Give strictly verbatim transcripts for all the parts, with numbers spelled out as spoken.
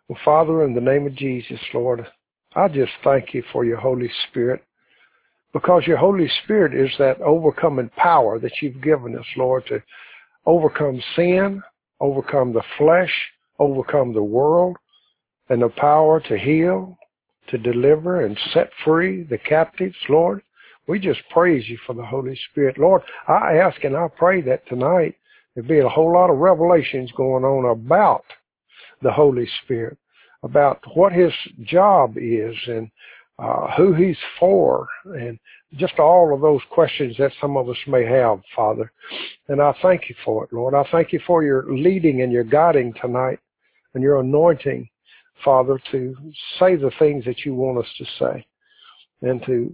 Well, Father, in the name of Jesus, Lord, I just thank you for your Holy Spirit, because your Holy Spirit is that overcoming power that you've given us, Lord, to overcome sin, overcome the flesh, overcome the world, and the power to heal, to deliver, and set free the captives, Lord. We just praise you for the Holy Spirit. Lord, I ask and I pray that tonight there'll be a whole lot of revelations going on about the Holy Spirit, about what his job is and uh, who he's for, and just all of those questions that some of us may have, Father. And I thank you for it, Lord. I thank you for your leading and your guiding tonight and your anointing, Father, to say the things that you want us to say and to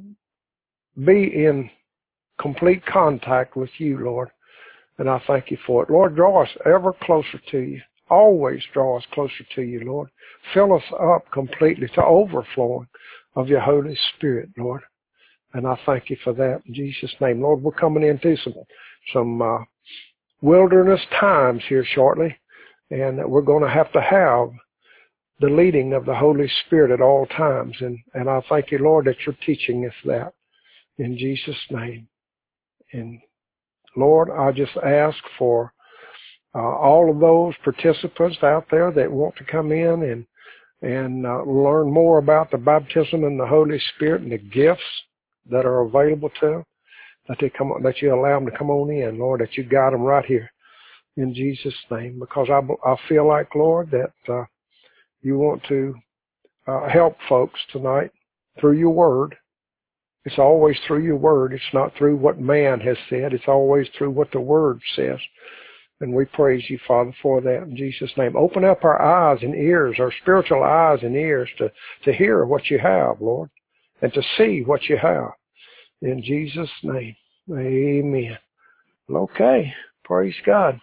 be in complete contact with you, Lord. And I thank you for it. Lord, draw us ever closer to you. Always draw us closer to you, Lord. Fill us up completely to overflowing of your Holy Spirit, Lord. And I thank you for that in Jesus' name. Lord, we're coming into some some uh, wilderness times here shortly, and we're going to have to have the leading of the Holy Spirit at all times. And, and I thank you, Lord, that you're teaching us that in Jesus' name. And Lord, I just ask for uh, all of those participants out there that want to come in and and uh, learn more about the baptism in the Holy Spirit and the gifts that are available to them, that they come, that you allow them to come on in, Lord, that you guide them right here in Jesus' name. Because I, I feel like, Lord, that uh, you want to uh, help folks tonight through your word. It's always through your word. It's not through what man has said. It's always through what the word says. And we praise you, Father, for that in Jesus' name. Open up our eyes and ears, our spiritual eyes and ears to, to hear what you have, Lord, and to see what you have. In Jesus' name, amen. Okay, praise God.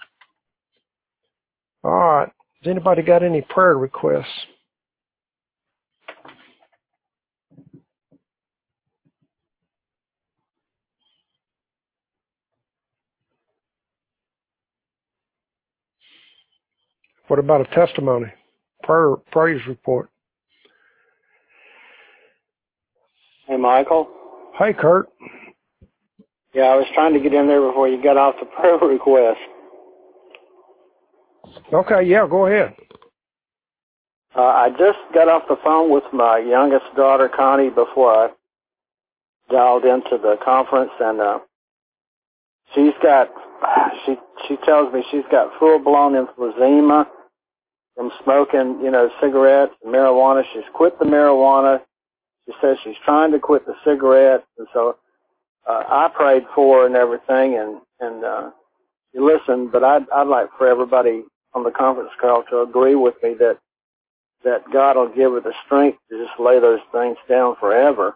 All right, has anybody got any prayer requests? What about a testimony? Prayer, praise report. Hey, Michael. Hey, Kurt. Yeah, I was trying to get in there before you got off the prayer request. Okay, yeah, go ahead. Uh, I just got off the phone with my youngest daughter, Connie, before I dialed into the conference, and uh, she's got, she she tells me she's got full-blown emphysema from smoking, you know, cigarettes and marijuana. She's quit the marijuana. She says she's trying to quit the cigarettes, and so uh, I prayed for her and everything, and and uh, she listened. But I'd I'd like for everybody on the conference call to agree with me that that God will give her the strength to just lay those things down forever.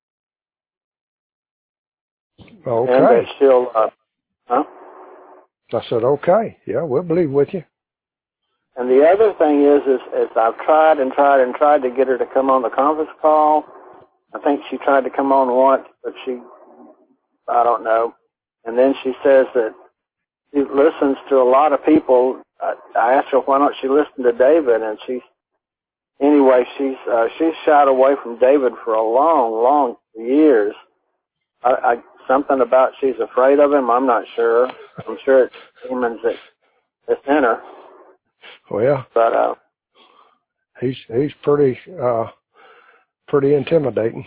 Okay. And that she'll, uh, huh? I said, okay, yeah, we'll believe with you. And the other thing is, is, is I've tried and tried and tried to get her to come on the conference call. I think she tried to come on once, but she, I don't know. And then she says that she listens to a lot of people. I, I asked her why don't she listen to David, and she's, anyway, she's uh, she's shied away from David for a long, long years. I, I something about she's afraid of him. I'm not sure. I'm sure it's demons that that's in her. Well, but uh, he's he's pretty uh, pretty intimidating.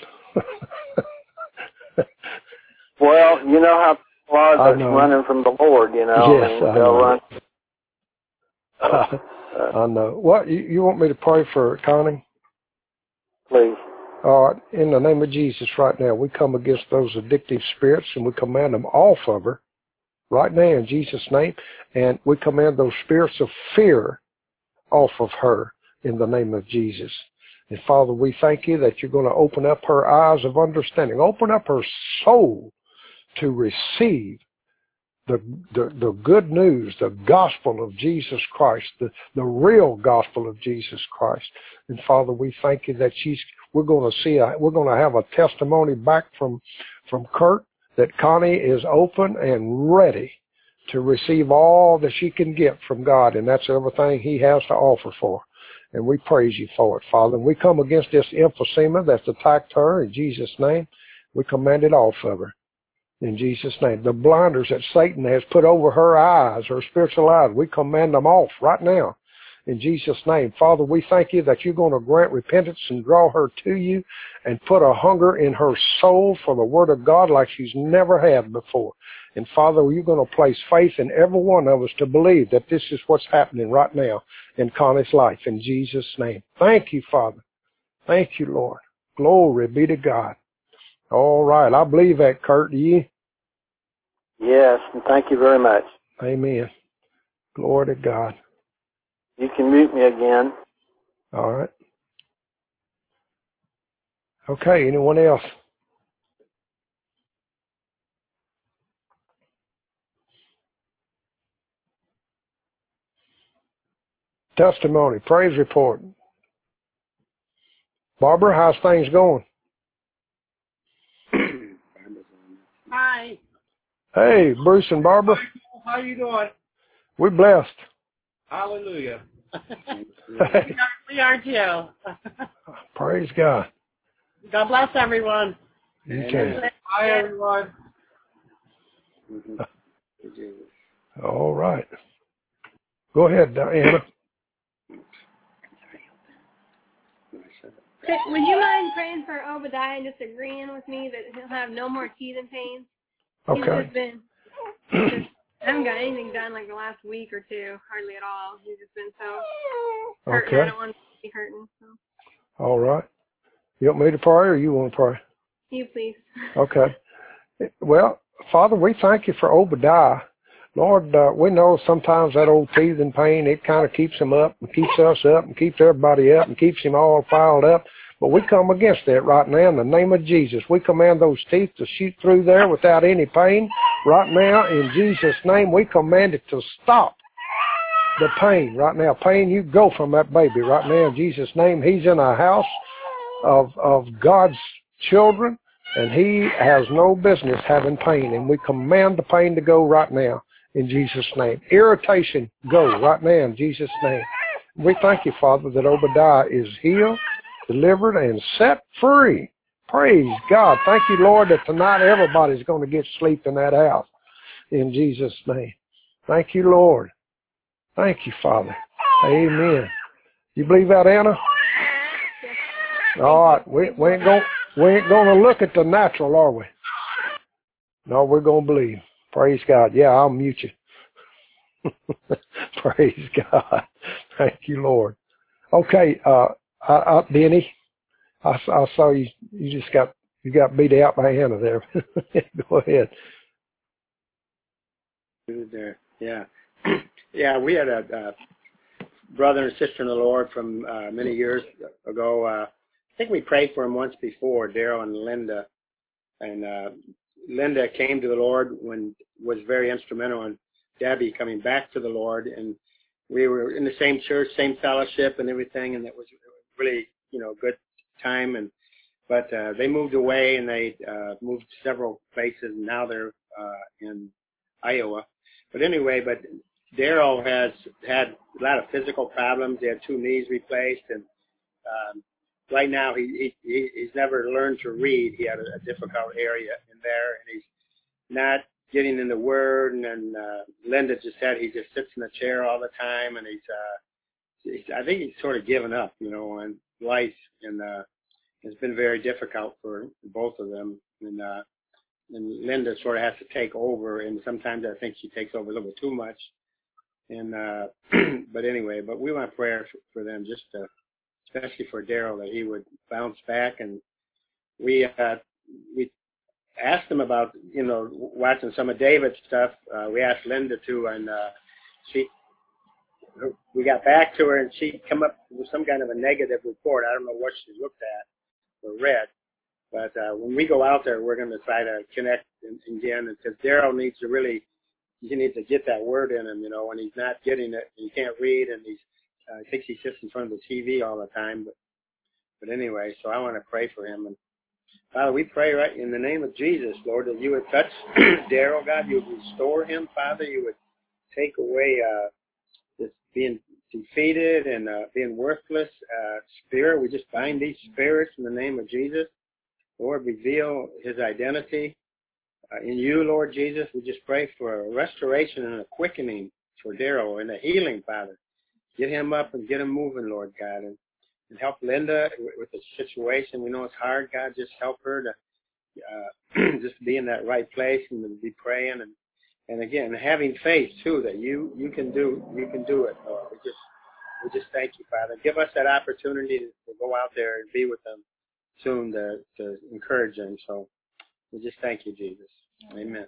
Well, you know how people are that's running from the Lord. You know, yes, I mean, I they'll know. run. Uh, I know. What you, you want me to pray for, Connie? Please. All right. In the name of Jesus, right now, we come against those addictive spirits and we command them off of her right now in Jesus' name. And we command those spirits of fear off of her in the name of Jesus. And Father, we thank you that you're going to open up her eyes of understanding, open up her soul to receive The, the the good news, the gospel of Jesus Christ, the, the real gospel of Jesus Christ. And Father, we thank you that she's, we're going to see, a, we're going to have a testimony back from, from Kurt that Connie is open and ready to receive all that she can get from God. And that's everything he has to offer for. And we praise you for it, Father. And we come against this emphysema that's attacked her in Jesus' name. We command it off of her in Jesus' name. The blinders that Satan has put over her eyes, her spiritual eyes, we command them off right now in Jesus' name. Father, we thank you that you're going to grant repentance and draw her to you and put a hunger in her soul for the Word of God like she's never had before. And Father, you're going to place faith in every one of us to believe that this is what's happening right now in Connie's life in Jesus' name. Thank you, Father. Thank you, Lord. Glory be to God. All right. I believe that, Kurt. Do you? Yes, and thank you very much. Amen. Glory to God. You can mute me again. All right. Okay, anyone else? Testimony, praise report. Barbara, how's things going? Hi. Hey, Bruce and Barbara. How you doing? We're blessed. Hallelujah. we, are, we are too. Praise God. God bless everyone. Okay. Hi, everyone. All right. Go ahead, Diana. Would you mind praying for Obadiah and just agreeing with me that he'll have no more teething pains? He's Okay. just been, just, I haven't got anything done like the last week or two, hardly at all. He's just been so hurting. Okay. I don't want to be hurting. So. All right. You want me to pray or you want to pray? You please. Okay. Well, Father, we thank you for Obadiah. Lord, uh, we know sometimes that old teething pain, it kind of keeps him up and keeps us up and keeps everybody up and keeps him all filed up. But we come against that right now in the name of Jesus. We command those teeth to shoot through there without any pain. Right now, in Jesus' name, we command it to stop the pain right now. Pain, you go from that baby right now in Jesus' name. He's in a house of, of God's children, and he has no business having pain. And we command the pain to go right now in Jesus' name. Irritation, go right now in Jesus' name. We thank you, Father, that Obadiah is healed, delivered, and set free. Praise God. Thank you, Lord, that tonight everybody's going to get sleep in that house in Jesus' name. Thank you, Lord. Thank you, Father. Amen. You believe that, Anna? All right. We, we ain't going we ain't going to look at the natural, are we? No, we're going to believe. Praise God. Yeah, I'll mute you. Praise God. Thank you, Lord. Okay, uh, I, I, Denny, I, I saw you. You just got you got beat out by Hannah there. Go ahead. There, yeah, yeah. We had a, a brother and sister in the Lord from uh, many years ago. Uh, I think we prayed for him once before, Daryl and Linda, and uh, Linda came to the Lord when was very instrumental in Debbie coming back to the Lord, and we were in the same church, same fellowship, and everything, and it was really, you know, good time. And but uh, they moved away, and they uh, moved several places, and now they're uh, in Iowa. But anyway, but Daryl has had a lot of physical problems. He had two knees replaced, and um, right now he, he he's never learned to read. He had a, a difficult area in there, and he's not getting in the Word. And then uh, Linda just said he just sits in the chair all the time, and he's, uh, he's I think he's sort of given up, you know, on life, and uh, it's been very difficult for both of them. And uh, and Linda sort of has to take over, and sometimes I think she takes over a little bit too much. And uh, but anyway, but we want prayer for them, just to, especially for Daryl, that he would bounce back. And we uh, we asked him about, you know, watching some of David's stuff. Uh, we asked Linda to, and uh, she we got back to her, and she come up with some kind of a negative report. I don't know what she looked at or read. But uh, when we go out there, we're going to try to connect again, because Daryl needs to really, he needs to get that word in him, you know, and he's not getting it. He can't read, and he's, uh, I think he sits in front of the T V all the time. But, but anyway, so I want to pray for him. And Father, we pray right in the name of Jesus, Lord, that you would touch Daryl, God, you would restore him, Father, you would take away uh, this being defeated and uh, being worthless uh, spirit. We just bind these spirits in the name of Jesus. Lord, reveal his identity uh, in you, Lord Jesus. We just pray for a restoration and a quickening for Daryl and a healing, Father. Get him up and get him moving, Lord God, and, and help Linda with, with the situation. We know it's hard, God. Just help her to uh, just be in that right place and to be praying and and again having faith too that you you can do you can do it, Lord. We just we just thank you, Father. Give us that opportunity to, to go out there and be with them soon to to encourage them. So we just thank you, Jesus. Amen.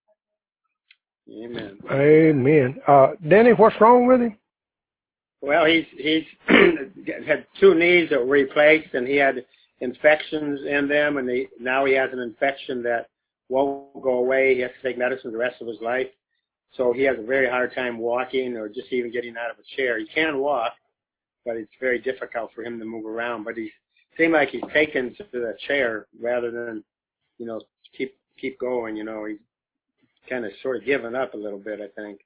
Amen. Amen. Uh, Denny, what's wrong with him? Well, he's he's had two knees that were replaced, and he had infections in them, and he, now he has an infection that won't go away. He has to take medicine the rest of his life. So he has a very hard time walking or just even getting out of a chair. He can walk, but it's very difficult for him to move around. But he seems like he's taken to the chair rather than, you know, keep keep going. You know, he's kind of sort of given up a little bit, I think.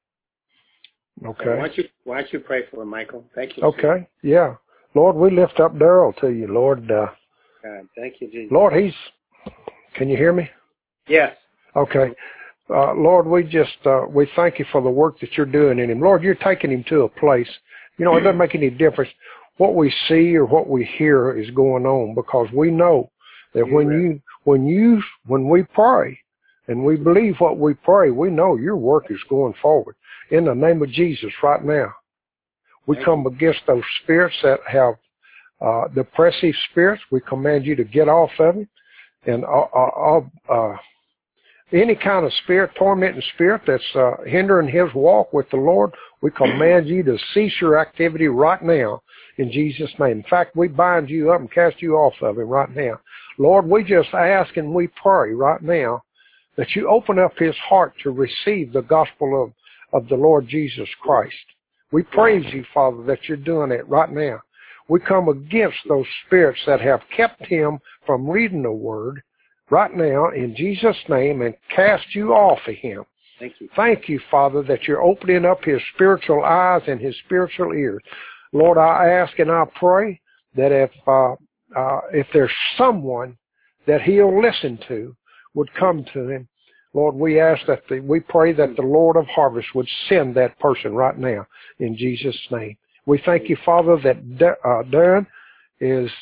Okay. So why don't you why don't you pray for him, Michael? Thank you. Okay. Sir. Yeah. Lord, we lift up Daryl to you, Lord. Uh, God, thank you, Jesus. Lord, he's. Can you hear me? Yes. Okay. Uh, Lord, we just, uh, we thank you for the work that you're doing in him. Lord, you're taking him to a place, you know, it doesn't make any difference what we see or what we hear is going on, because we know that You're when right. you, when you, when we pray and we believe what we pray, we know your work is going forward. In the name of Jesus right now, we Thank come you. against those spirits that have, uh, depressive spirits. We command you to get off of him. And, uh, uh, uh, any kind of spirit, tormenting spirit that's uh, hindering his walk with the Lord, we command you to cease your activity right now in Jesus' name. In fact, we bind you up and cast you off of him right now. Lord, we just ask and we pray right now that you open up his heart to receive the gospel of, of the Lord Jesus Christ. We praise you, Father, that you're doing it right now. We come against those spirits that have kept him from reading the word right now in Jesus' name and cast you off of him. Thank you. Thank you, Father, that you're opening up his spiritual eyes and his spiritual ears. Lord, I ask and I pray that if uh, uh, if there's someone that he'll listen to would come to him, Lord, we ask that the, we pray that the Lord of harvest would send that person right now in Jesus' name. We thank you, Father, that D- uh, Darren is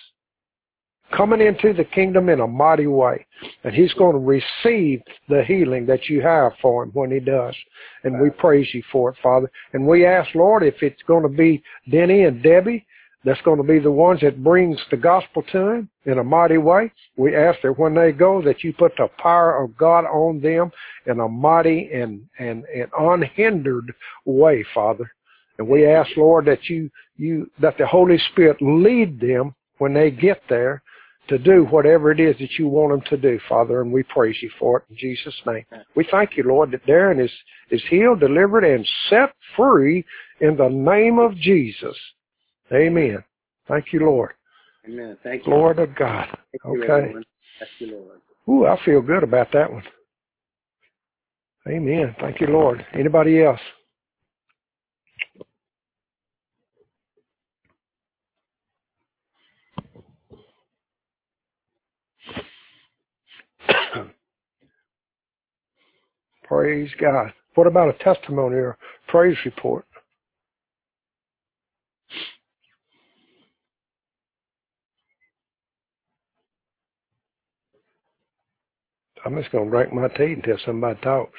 coming into the kingdom in a mighty way. And he's going to receive the healing that you have for him when he does. And we praise you for it, Father. And we ask, Lord, if it's going to be Denny and Debbie, that's going to be the ones that brings the gospel to him in a mighty way. We ask that when they go, that you put the power of God on them in a mighty and, and, and unhindered way, Father. And we ask, Lord, that you, you, that the Holy Spirit lead them when they get there to do whatever it is that you want them to do, Father, and we praise you for it in Jesus' name. We thank you, Lord, that Darren is, is healed, delivered, and set free in the name of Jesus. Amen. Thank you, Lord. Amen. Thank you. Glory to God. Thank you, Okay. everyone. Thank you, Lord. Ooh, I feel good about that one. Amen. Thank you, Lord. Anybody else? Praise God. What about a testimony or praise report? I'm just going to drink my tea until somebody talks.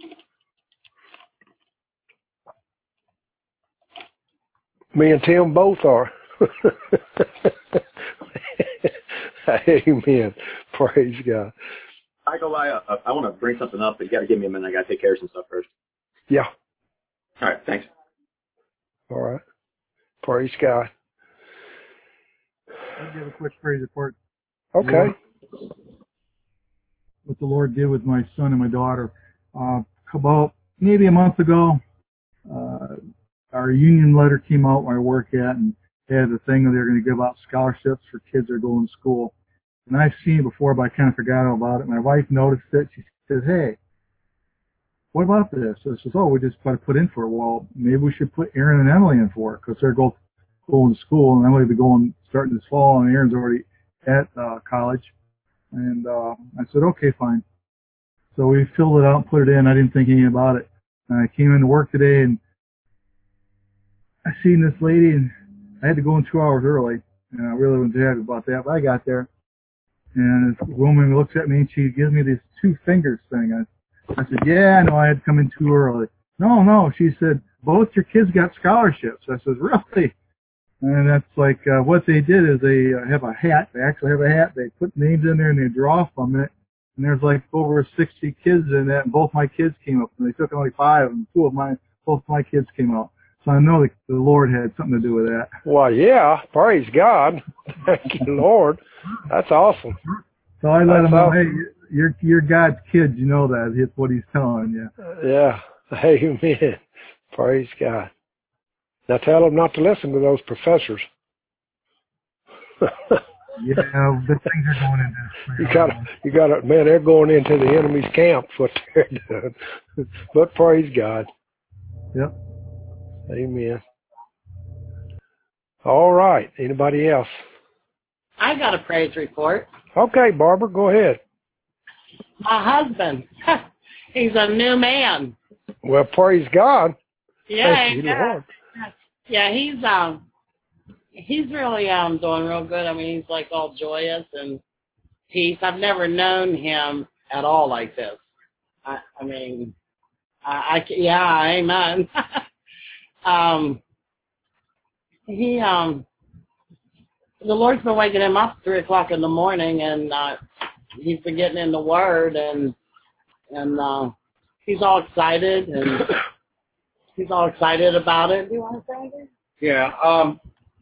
Me and Tim both are. Amen. Praise God. Michael, I, uh, I want to bring something up, but you got to give me a minute. I got to take care of some stuff first. Yeah. All right, thanks. All right. Praise God. I'll give a quick praise report. Okay. What the Lord did with my son and my daughter. Uh, about maybe a month ago, uh, our union letter came out where I work at, and they had the thing that they're going to give out scholarships for kids that are going to school. And I've seen it before, but I kind of forgot all about it. My wife noticed it. She says, hey, what about this? So it says, oh, we just got to put in for it. Well, maybe we should put Aaron and Emily in for it because they're both going to school, and Emily will be going starting this fall, and Aaron's already at uh, college. And uh, I said, okay, fine. So we filled it out and put it in. I didn't think anything about it. And I came into work today, and I seen this lady, and I had to go in two hours early, and I really wasn't happy about that. But I got there, and this woman looks at me, and she gives me this two fingers thing. I, I said, yeah, I know I had to come in too early. No, no, she said, both your kids got scholarships. I said, really? And that's like uh, what they did is they uh, have a hat. They actually have a hat. They put names in there and they draw from it. And there's like over sixty kids in that, and both my kids came up. And they took only five, and two of my both my kids came out. So I know the, the Lord had something to do with that. Well, yeah, praise God. Thank you, Lord. That's awesome. So I let That's them know, awesome. hey, you're you're God's kids. You know that. It's what He's telling you. Yeah. Amen. Praise God. Now tell them not to listen to those professors. Yeah, the things are going into. You got, you got to, man. They're going into the enemy's camp. What they're doing. But praise God. Yep. Amen. All right. Anybody else? I got a praise report. Okay, Barbara, go ahead. My husband, he's a new man. Well, praise God. Yeah, Thank you, yeah. Lord. Yeah, he's um, he's really um doing real good. I mean, he's like all joyous and peace. I've never known him at all like this. I, I mean, I, I yeah, amen. um, he um, the Lord's been waking him up at three o'clock in the morning, and uh, he's been getting in the Word, and and uh, he's all excited and. He's all excited about it. Do you want to say anything? Yeah. Um,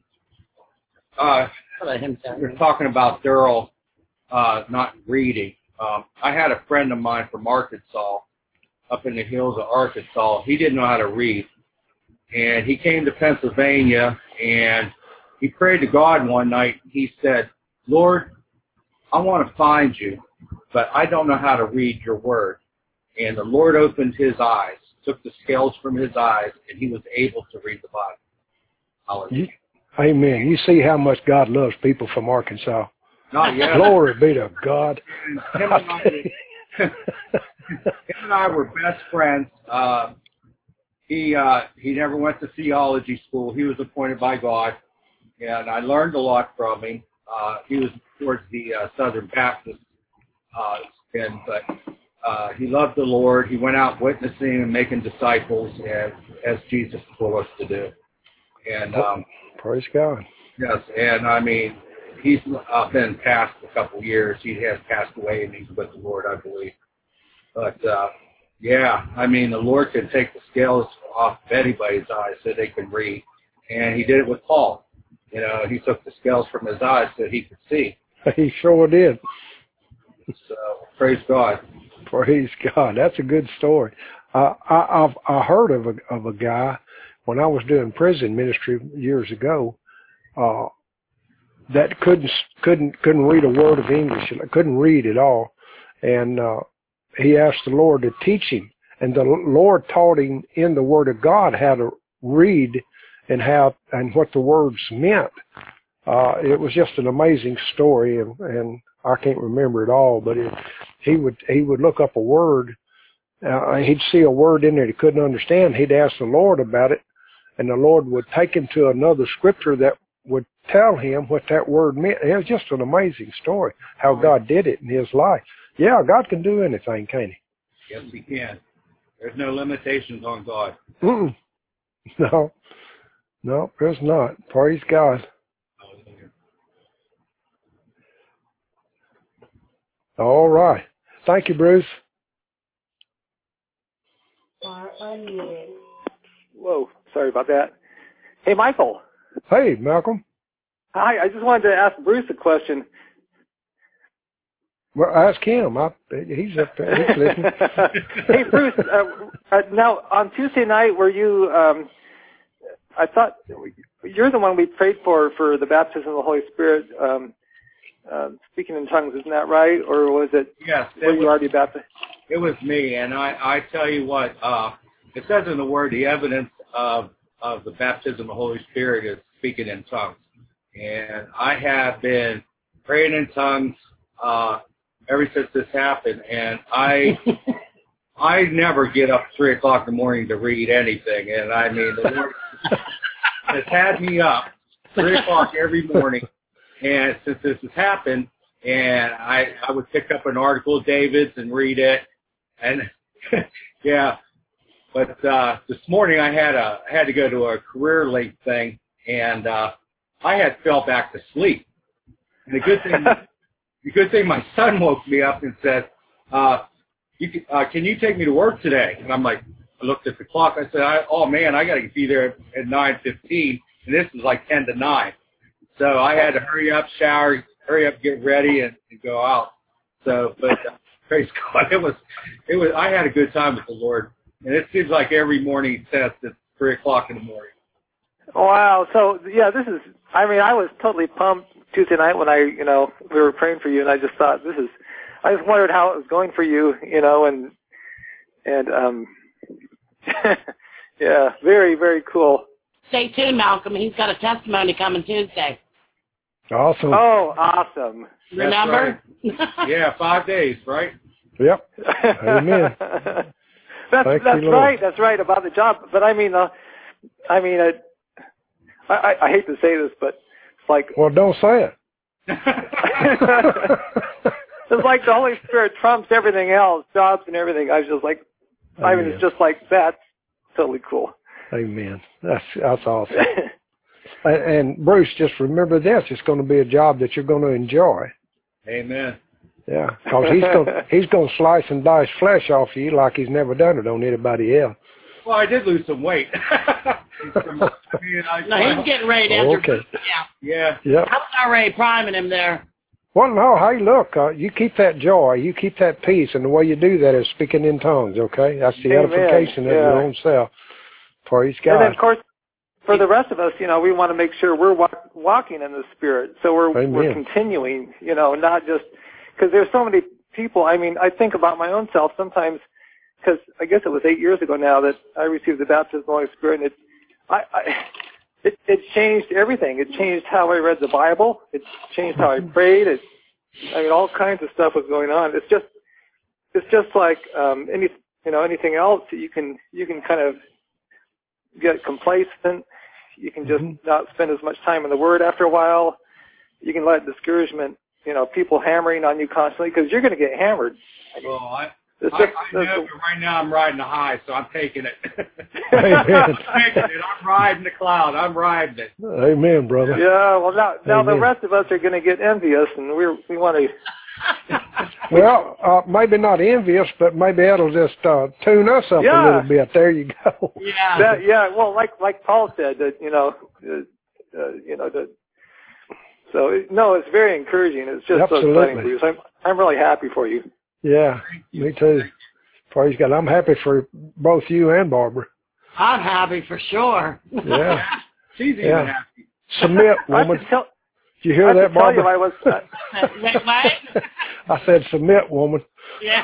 uh, Let him tell you're you. talking about Daryl uh, not reading. Um, I had a friend of mine from Arkansas, up in the hills of Arkansas. He didn't know how to read. And he came to Pennsylvania, and he prayed to God one night. He said, Lord, I want to find you, but I don't know how to read your word. And the Lord opened his eyes, took the scales from his eyes, and he was able to read the Bible. Hallelujah. Amen. You see how much God loves people from Arkansas. Not yet. Glory be to God. And him, and I, him and I were best friends. Uh, he uh, he never went to theology school. He was appointed by God, and I learned a lot from him. Uh, he was towards the uh, Southern Baptist uh, spin, but uh, he loved the Lord. He went out witnessing and making disciples, as, as Jesus told us to do. And um, praise God. Yes, and I mean, he's uh, been past a couple years. He has passed away, and he's with the Lord, I believe. But uh, yeah, I mean, the Lord can take the scales off of anybody's eyes so they can read, and He did it with Paul. You know, He took the scales from his eyes so he could see. He sure did. So praise God. Praise God. That's a good story. Uh, I, I've I heard of a of a guy when I was doing prison ministry years ago uh, that couldn't couldn't couldn't read a word of English, couldn't read at all, and uh, he asked the Lord to teach him, and the Lord taught him in the Word of God how to read and how and what the words meant. Uh, it was just an amazing story, and, and I can't remember it all, but it, he would he would look up a word. Uh, he'd see a word in there he couldn't understand. He'd ask the Lord about it, and the Lord would take him to another scripture that would tell him what that word meant. It was just an amazing story, how God did it in his life. Yeah, God can do anything, can't He? Yes, He can. There's no limitations on God. Mm-mm. No, no, there's not. Praise God. All right. Thank you, Bruce. Whoa, sorry about that. Hey, Michael. Hey, Malcolm. Hi, I just wanted to ask Bruce a question. Well, ask him. I, he's up there. He's listening. Hey, Bruce. Uh, uh, now, on Tuesday night, were you? Um, I thought you're the one we prayed for for the baptism of the Holy Spirit, um, uh, speaking in tongues. Isn't that right? Or was it? Yes. Were you already baptized? it was me, and I, I tell you what, uh, it says in the Word, the evidence of, of the baptism of the Holy Spirit is speaking in tongues. And I have been praying in tongues uh, ever since this happened, and I I never get up at three o'clock in the morning to read anything, and I mean, the Lord has had me up three o'clock every morning, and since this has happened, and I, I would pick up an article of David's and read it, and yeah, but uh, this morning I had a I had to go to a career link thing, and uh, I had fell back to sleep. And the good thing, the good thing, my son woke me up and said, uh, you can, uh, "Can you take me to work today?" And I'm like, I looked at the clock. I said, I, "Oh man, I got to be there at nine fifteen, and this is like ten to nine." So I had to hurry up, shower, hurry up, get ready, and, and go out. So, but uh, praise God, it was, it was. I had a good time with the Lord, and it seems like every morning since it's three o'clock in the morning. Wow. So yeah, this is. I mean, I was totally pumped Tuesday night when I, you know, we were praying for you, and I just thought this is. I just wondered how it was going for you, you know, and and um, yeah, very very cool. Stay tuned, Malcolm. He's got a testimony coming Tuesday. Awesome. Oh, awesome. Remember? Right. Yeah, five days, right? Yep. Amen. that's Thank that's you, right. That's right about the job. But I mean, uh, I mean, uh, I, I I hate to say this, but it's like. Well, don't say it. It's like the Holy Spirit trumps everything else, jobs and everything. I was just like, I mean, it's just like that's totally cool. Amen. That's that's awesome. and, and Bruce, just remember this: it's going to be a job that you're going to enjoy. Amen. Yeah, because he's going he's going to slice and dice flesh off you like he's never done it on anybody else. Well, I did lose some weight. I mean, I, no, he's getting ready to enter. Okay. Yeah. Yeah. Yeah. I was already priming him there. Well, no, hey, look, uh, you keep that joy, you keep that peace, and the way you do that is speaking in tongues, okay? That's the Amen. edification of Yeah. your own self. Praise God. And then, of course, for the rest of us, you know, we want to make sure we're walk, walking in the Spirit. So we're, Amen. we're continuing, you know, not just, because there's so many people. I mean, I think about my own self sometimes, because I guess it was eight years ago now that I received the baptism of the Holy Spirit, and it, I, I, it, it changed everything. It changed how I read the Bible. It changed how I prayed. It, I mean, all kinds of stuff was going on. It's just, it's just like um, any, you know, anything else. You can, you can kind of get complacent. You can just mm-hmm. not spend as much time in the Word after a while. You can let discouragement, you know, people hammering on you constantly, because you're going to get hammered. Well, I, It's I, just, I know, but right now I'm riding the high, so I'm taking it. Amen. I'm taking it. I'm riding the cloud. I'm riding it. Amen, brother. Yeah, well, now, now the Amen. rest of us are going to get envious, and we're, we want to... Well, uh, maybe not envious, but maybe it'll just uh, tune us up Yeah. a little bit. There you go. Yeah. That, yeah, well, like like Paul said, that, you know, uh, uh, you know, that... So, it, no, it's very encouraging. It's just Absolutely. so exciting for you. So I'm, I'm really happy for you. Yeah, me too. Praise God. I'm happy for both you and Barbara. I'm happy for sure. Yeah. She's even Yeah. happy. Submit, I woman. have to tell, Did you hear I have that, to tell Barbara? you, I was... Uh, Wait, what? I said submit, woman. Yeah.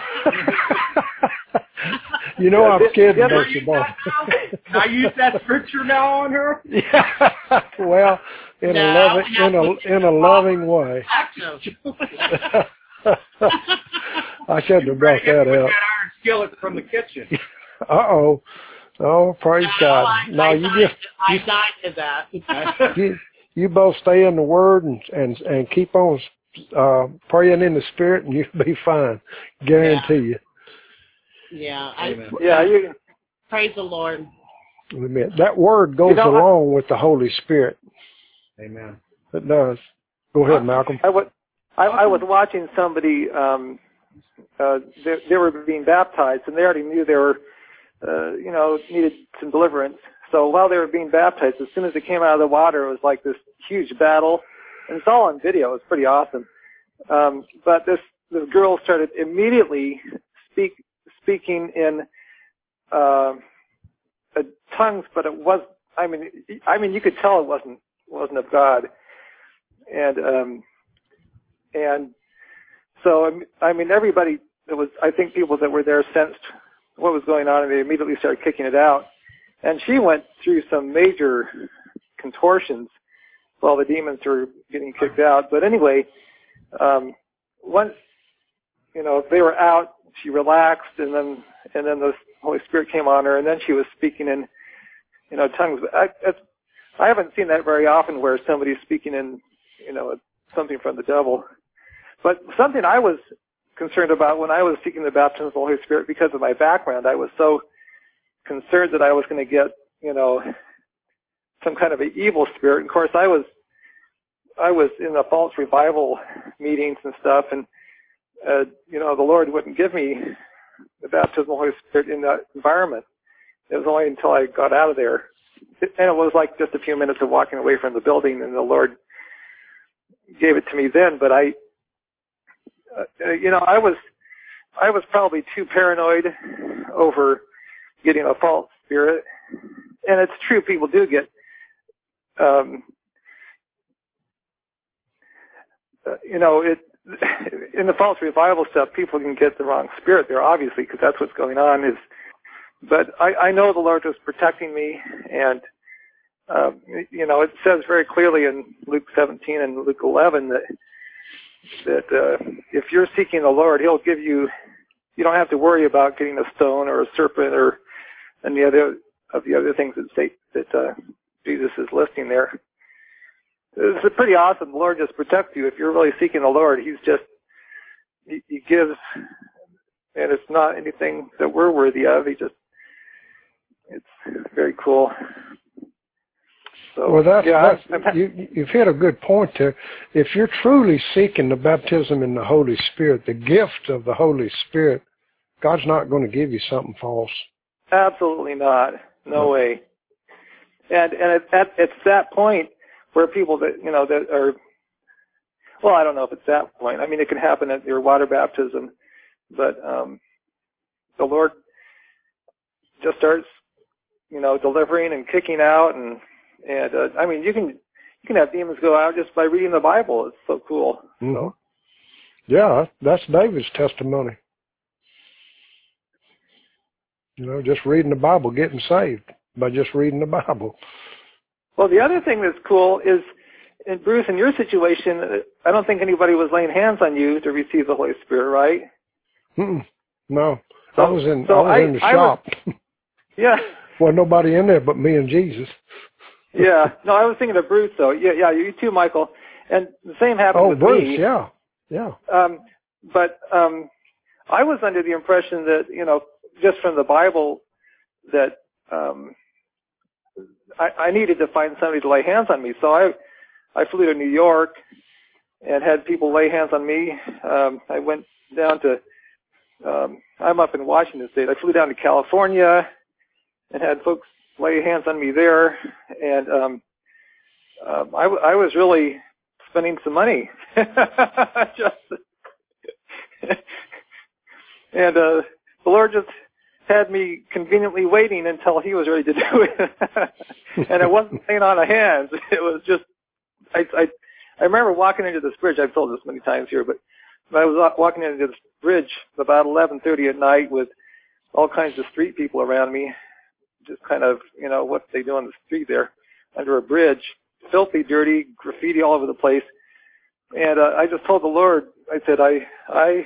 You know I'm kidding, Yeah, don't you, Barbara? Can I use that scripture now on her? Yeah. Well, in No, a loving, we have in to a in a loving way. Active. I shouldn't have brought Get that with up. that iron skillet from the kitchen. Uh oh. Oh, praise No, God. I, No, I you died, just I you, died to that. you you both stay in the Word and and and keep on uh, praying in the Spirit, and you'll be fine. Guarantee you. Yeah. I, Amen. yeah, you... Praise the Lord. Amen. That Word goes You know, along I, with the Holy Spirit. Amen. It does. Go ahead, Malcolm. I was, I, I was watching somebody, um, uh, they, they were being baptized, and they already knew they were, uh, you know, needed some deliverance. So while they were being baptized, as soon as they came out of the water, it was like this huge battle. And it's all on video. It was pretty awesome. Um, but this, this girl started immediately speak, speaking in, uh, uh, tongues, but it was, I mean, I mean, you could tell it wasn't, wasn't of God. And, um, and so, I mean, everybody it was, I think people that were there sensed what was going on and they immediately started kicking it out. And she went through some major contortions while the demons were getting kicked out. But anyway, um, once, you know, they were out, she relaxed, and then and then the Holy Spirit came on her, and then she was speaking in, you know, tongues. I, I haven't seen that very often where somebody's speaking in, you know, something from the devil. But something I was concerned about when I was seeking the baptism of the Holy Spirit, because of my background, I was so concerned that I was going to get, you know, some kind of an evil spirit. And of course, I was, I was in the false revival meetings and stuff, and uh, you know, the Lord wouldn't give me the baptism of the Holy Spirit in that environment. It was only until I got out of there, it, and it was like just a few minutes of walking away from the building, and the Lord gave it to me then. But I, uh, you know, I was, I was probably too paranoid over getting a false spirit. And it's true, people do get, um, uh, you know, it, in the false revival stuff, people can get the wrong spirit there, obviously, because that's what's going on. Is, but I, I know the Lord was protecting me, and, um, you know, it says very clearly in Luke seventeen and Luke eleven that, that, uh, if you're seeking the Lord, He'll give you, you don't have to worry about getting a stone or a serpent or any other of the other things that state that, uh, Jesus is listing there. It's pretty awesome. The Lord just protects you. If you're really seeking the Lord, He's just, He, he gives, and it's not anything that we're worthy of. He just, it's very cool. So, well, that's, yeah, that's you, you've hit a good point there. If you're truly seeking the baptism in the Holy Spirit, the gift of the Holy Spirit, God's not going to give you something false. Absolutely not. No, no. way. And and at, at it's that point where people that, you know, that are, well, I don't know if it's that point. I mean, it can happen at your water baptism, but um, the Lord just starts, you know, delivering and kicking out, and and uh, I mean, you can you can have demons go out just by reading the Bible. It's so cool. Mm-hmm. So. Yeah, that's David's testimony. You know, just reading the Bible, getting saved by just reading the Bible. Well, the other thing that's cool is, in Bruce, in your situation, I don't think anybody was laying hands on you to receive the Holy Spirit, right? Mm-mm. No, so, I was in. So I was I, in the I shop. Was, yeah. Well, nobody in there but me and Jesus. Yeah. No, I was thinking of Bruce, though. Yeah, yeah, you too, Michael. And the same happened oh, with Bruce, me. yeah, yeah. Um, but um, I was under the impression that, you know, just from the Bible, that um, I, I needed to find somebody to lay hands on me. So I, I flew to New York and had people lay hands on me. Um, I went down to, um, I'm up in Washington State. I flew down to California and had folks lay hands on me there. And um, um, I, I was really spending some money. just, and uh, the Lord just had me conveniently waiting until He was ready to do it. And it wasn't laying on of hands. It was just, I, I, I remember walking into this bridge. I've told this many times here, but I was walking into this bridge about eleven thirty at night with all kinds of street people around me, just kind of, you know, what they do on the street there under a bridge, filthy, dirty, graffiti all over the place. And uh, I just told the Lord, I said, I, I,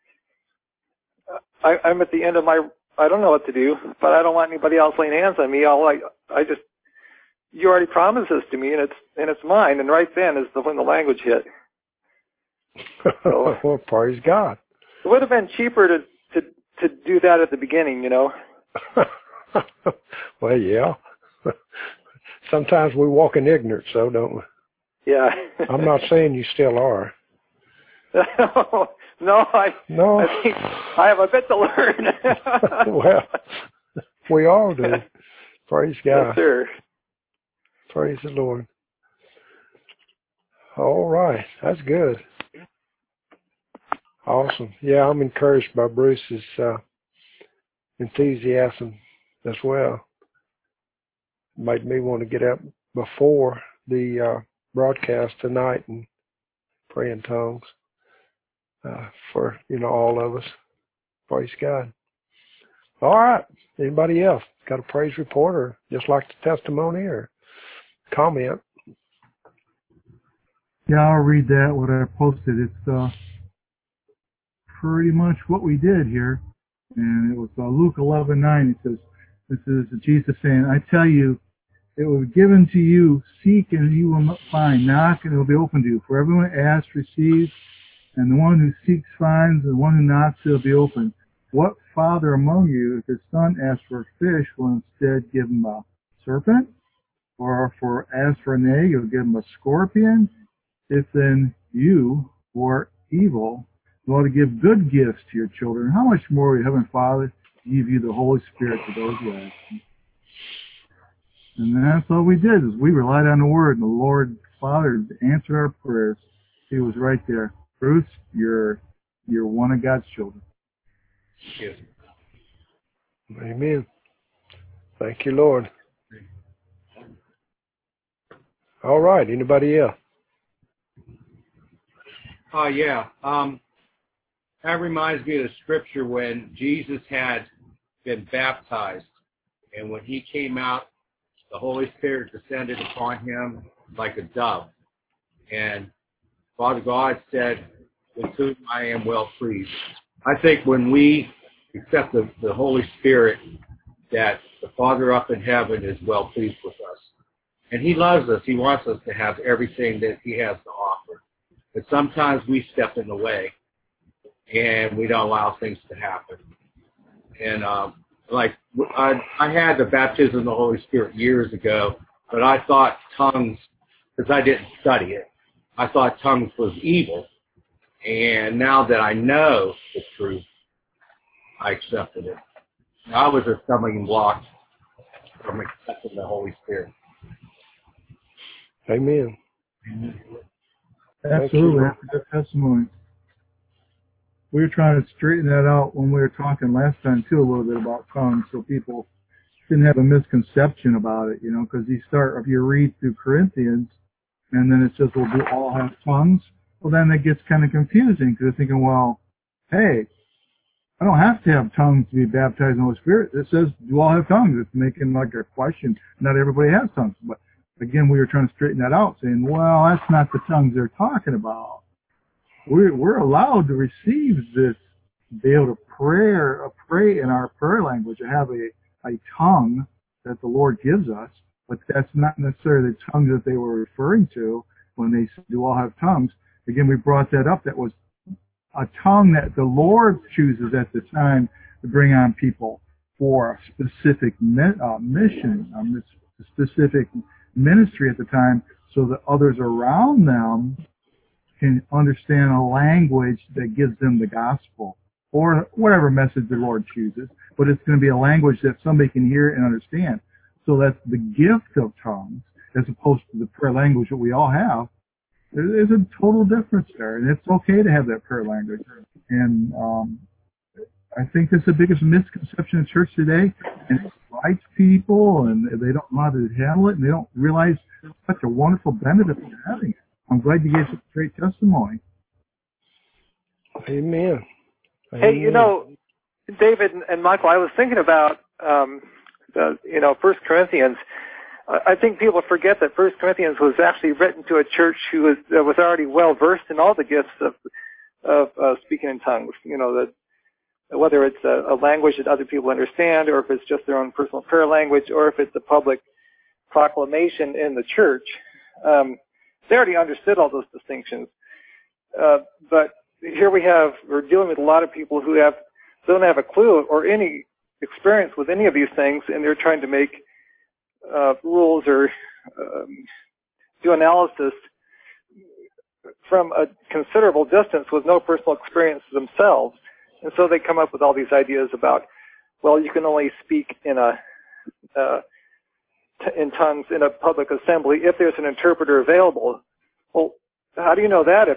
I, I'm at the end of my, I don't know what to do, but I don't want anybody else laying hands on me. I'll, I, I just, you already promised this to me, and it's and it's mine. And right then is the, when the language hit. So, well, praise God. It would have been cheaper to to to do that at the beginning, you know. Well, yeah. Sometimes we walk in ignorance, though, don't we? Yeah. I'm not saying you still are. No, I, no. I think I have a bit to learn. Well, we all do. Praise God. Yes, sir. Praise the Lord. All right. That's good. Awesome. Yeah, I'm encouraged by Bruce's uh, enthusiasm as well. Made me want to get up before the uh, broadcast tonight and pray in tongues uh, for, you know, all of us. Praise God. All right. Anybody else got a praise report or just like the testimony or comment? Yeah, I'll read that, what I posted. It's uh, pretty much what we did here. And it was uh, Luke eleven nine. It says, this is Jesus saying, I tell you, it will be given to you, seek and you will find, knock and it will be opened to you. For everyone who asks receives, and the one who seeks finds, and the one who knocks it will be opened. What father among you, if his son asks for a fish, will instead give him a serpent? Or for asks for an egg, he'll give him a scorpion? If then you, who are evil, know to give good gifts to your children, how much more will your Heavenly Father give you the Holy Spirit to those who ask him? And that's all we did, is we relied on the Word, and the Lord Father answered our prayers. He was right there. Bruce, you're, you're one of God's children. Yes. Amen. Thank you, Lord. All right. Anybody else? Oh, uh, yeah. Um, that reminds me of the scripture when Jesus had been baptized. And when he came out, the Holy Spirit descended upon him like a dove. And Father God said, with whom I am well pleased. I think when we accept the, the Holy Spirit, that the Father up in heaven is well pleased with us. And he loves us. He wants us to have everything that he has to offer. But sometimes we step in the way, and we don't allow things to happen. And um, like I, I had the baptism of the Holy Spirit years ago, but I thought tongues, because I didn't study it, I thought tongues was evil. And now that I know the truth, I accepted it. I was a stumbling block from accepting the Holy Spirit. Amen. Absolutely. That's a good testimony. We were trying to straighten that out when we were talking last time, too, a little bit about tongues, so people didn't have a misconception about it, you know, because you start, if you read through Corinthians, and then it says, well, do all have tongues? Well, then it gets kind of confusing, because they're thinking, well, hey, I don't have to have tongues to be baptized in the Holy Spirit. It says, do all have tongues? It's making like a question. Not everybody has tongues. But again, we were trying to straighten that out, saying, well, that's not the tongues they're talking about. We're, we're allowed to receive this, be able to pray, uh, pray in our prayer language, to have a, a tongue that the Lord gives us, but that's not necessarily the tongue that they were referring to when they said, do all have tongues. Again, we brought that up. That was a tongue that the Lord chooses at the time to bring on people for a specific uh, mission, a specific ministry at the time, so that others around them can understand a language that gives them the gospel or whatever message the Lord chooses. But it's going to be a language that somebody can hear and understand. So that's the gift of tongues, as opposed to the prayer language that we all have. There's a total difference there, and it's okay to have that prayer language. And um, I think that's the biggest misconception in church today, and it divides people, and they don't know how to handle it, and they don't realize such a wonderful benefit of having it. I'm glad you gave such a great testimony. Amen. Amen. Hey, you know, David and Michael, I was thinking about, um, the, you know, First Corinthians. I think people forget that First Corinthians was actually written to a church who was, uh, was already well versed in all the gifts of of uh, speaking in tongues. You know, that whether it's a, a language that other people understand, or if it's just their own personal prayer language, or if it's a public proclamation in the church, um, they already understood all those distinctions. Uh, but here we have, we're dealing with a lot of people who have don't have a clue or any experience with any of these things, and they're trying to make Uh, rules or um, do analysis from a considerable distance with no personal experience themselves. And so they come up with all these ideas about, well, you can only speak in a uh, t- in tongues in a public assembly if there's an interpreter available. Well, how do you know that? If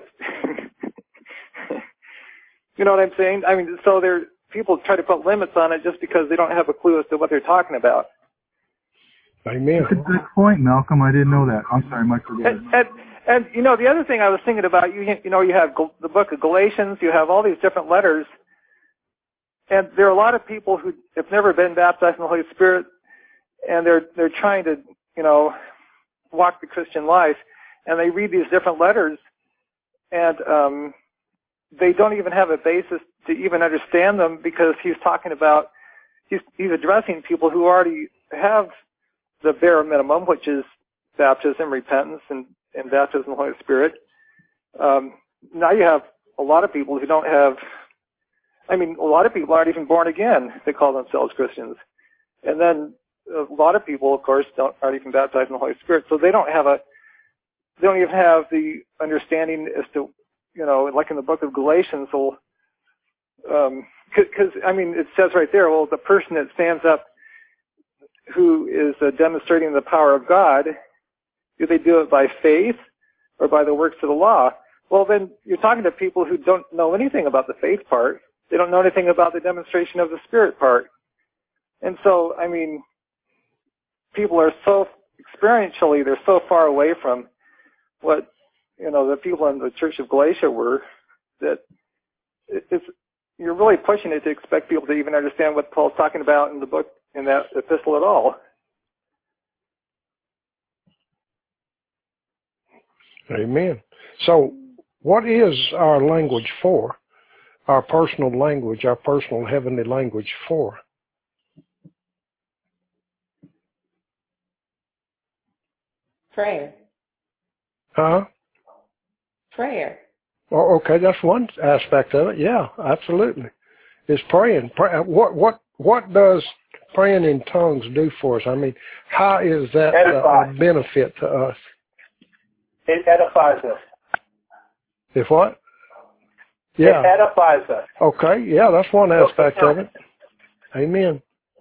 you know what I'm saying? I mean, so there people try to put limits on it just because they don't have a clue as to what they're talking about. Amen. That's a good point, Malcolm. I didn't know that. I'm sorry, Michael. And, and, and, you know, the other thing I was thinking about, you you know, you have the book of Galatians, you have all these different letters, and there are a lot of people who have never been baptized in the Holy Spirit, and they're they're trying to, you know, walk the Christian life, and they read these different letters, and um, they don't even have a basis to even understand them, because he's talking about he's he's addressing people who already have the bare minimum, which is baptism, repentance, and, and baptism in the Holy Spirit. Um, now you have a lot of people who don't have, I mean, a lot of people aren't even born again. They call themselves Christians. And then a lot of people, of course, don't, aren't even baptized in the Holy Spirit. So they don't have a, they don't even have the understanding as to, you know, like in the book of Galatians, well, um, cause, I mean, it says right there, well, the person that stands up who is uh, demonstrating the power of God, do they do it by faith or by the works of the law? Well, then you're talking to people who don't know anything about the faith part. They don't know anything about the demonstration of the Spirit part. And so, I mean, people are so, experientially, they're so far away from what, you know, the people in the Church of Galatia were, that it's, you're really pushing it to expect people to even understand what Paul's talking about in the book, in that epistle at all. Amen. So what is our language for? Our personal language, our personal heavenly language for? Prayer. Huh? Prayer. Oh, okay, that's one aspect of it. Yeah, absolutely. Is praying. Pray, what what what does praying in tongues do for us? I mean, how is that uh, a benefit to us? It edifies us. If what? Yeah. It edifies us. Okay, yeah, that's one aspect of it. Amen.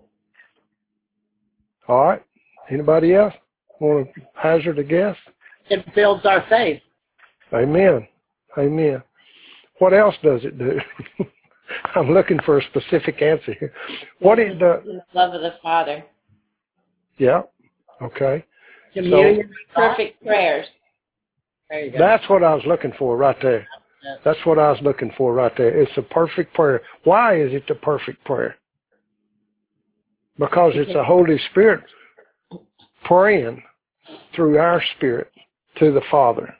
All right. Anybody else want to hazard a guess? It builds our faith. Amen. Amen. What else does it do? I'm looking for a specific answer here. What it does? Love of the Father. Yeah. Okay. Communion. So, perfect prayers. There you go. That's what I was looking for right there. That's what I was looking for right there. It's a perfect prayer. Why is it the perfect prayer? Because it's the Holy Spirit praying through our spirit to the Father.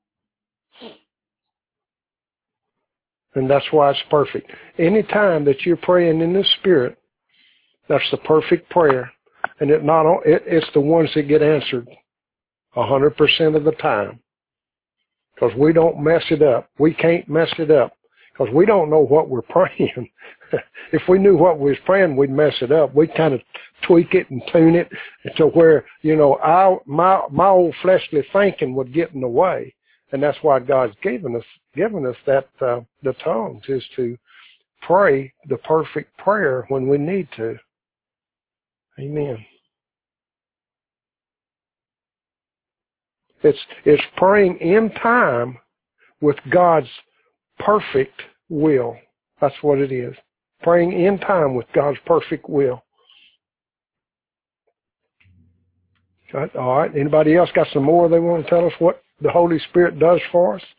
And that's why it's perfect. Any time that you're praying in the Spirit, that's the perfect prayer. And it not it, it's the ones that get answered one hundred percent of the time. Because we don't mess it up. We can't mess it up. Because we don't know what we're praying. If we knew what we was praying, we'd mess it up. We'd kind of tweak it and tune it to where, you know, our, my my old fleshly thinking would get in the way. And that's why God's given us given us that uh, the tongues is to pray the perfect prayer when we need to. Amen. It's it's praying in time with God's perfect will. That's what it is. Praying in time with God's perfect will. All right. Anybody else got some more they want to tell us what the Holy Spirit does for us?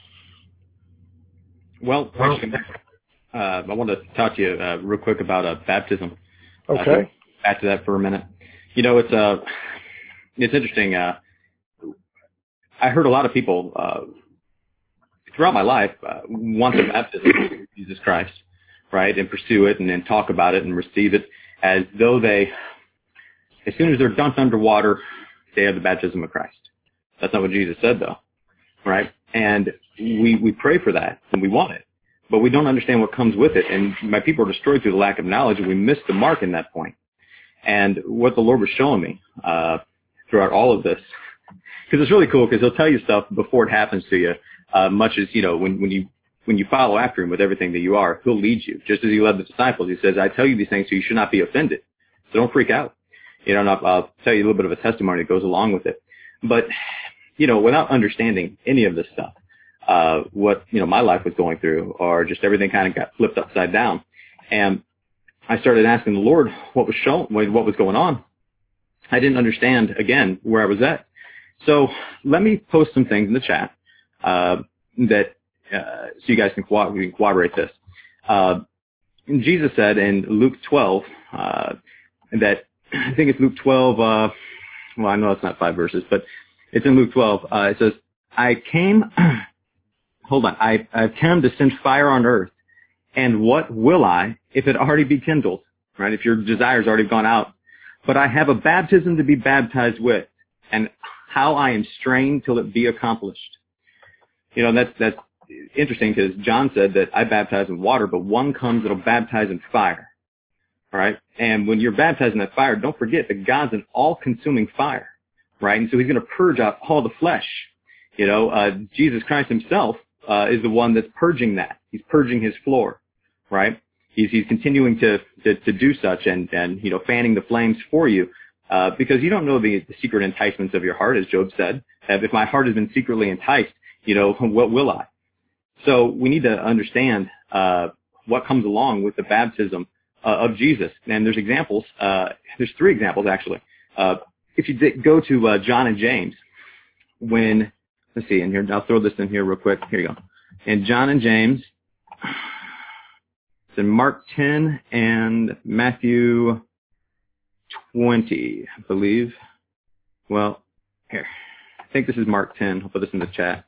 Well, actually, uh, I want to talk to you uh, real quick about uh, baptism. Okay. Uh, back to that for a minute. You know, it's uh, it's interesting. Uh, I heard a lot of people uh, throughout my life uh, want the baptism of Jesus Christ, right, and pursue it and then talk about it and receive it as though they, as soon as they're dunked underwater, they have the baptism of Christ. That's not what Jesus said, though, right? And we we pray for that and we want it, but we don't understand what comes with it. And my people are destroyed through the lack of knowledge, and we miss the mark in that point. And what the Lord was showing me uh, throughout all of this, because it's really cool, because He'll tell you stuff before it happens to you, uh, much as, you know, when, when you when you follow after Him with everything that you are, He'll lead you. Just as He led the disciples, He says, I tell you these things so you should not be offended. So don't freak out. You know, and I'll, I'll tell you a little bit of a testimony that goes along with it. But, you know, without understanding any of this stuff, uh, what, you know, my life was going through, or just everything kind of got flipped upside down. And I started asking the Lord what was shown, what was going on. I didn't understand, again, where I was at. So let me post some things in the chat uh, that uh, so you guys can, co- can corroborate this. Uh, Jesus said in Luke twelve, uh, that, I think it's Luke twelve, uh, well, I know it's not five verses, but it's in Luke twelve. Uh, it says, I came, hold on, I, I've come to send fire on earth, and what will I if it already be kindled, right? If your desire's already gone out. But I have a baptism to be baptized with, and how I am strained till it be accomplished. You know, that's, that's interesting because John said that I baptize in water, but one comes that'll baptize in fire. All right? And when you're baptized in that fire, don't forget that God's an all-consuming fire, right? And so he's going to purge out all the flesh. You know, uh, Jesus Christ himself uh, is the one that's purging that. He's purging his floor, right? He's, he's continuing to, to, to do such and, and, you know, fanning the flames for you. Uh, because you don't know the, the secret enticements of your heart, as Job said. If my heart has been secretly enticed, you know, what will I? So we need to understand uh, what comes along with the baptism uh, of Jesus. And there's examples. Uh, there's three examples, actually. Uh, if you d- go to uh, John and James, when, let's see, and here, I'll throw this in here real quick. Here you go. In John and James, it's in Mark ten and Matthew twenty, I believe. Well, here. I think this is Mark ten. I'll put this in the chat.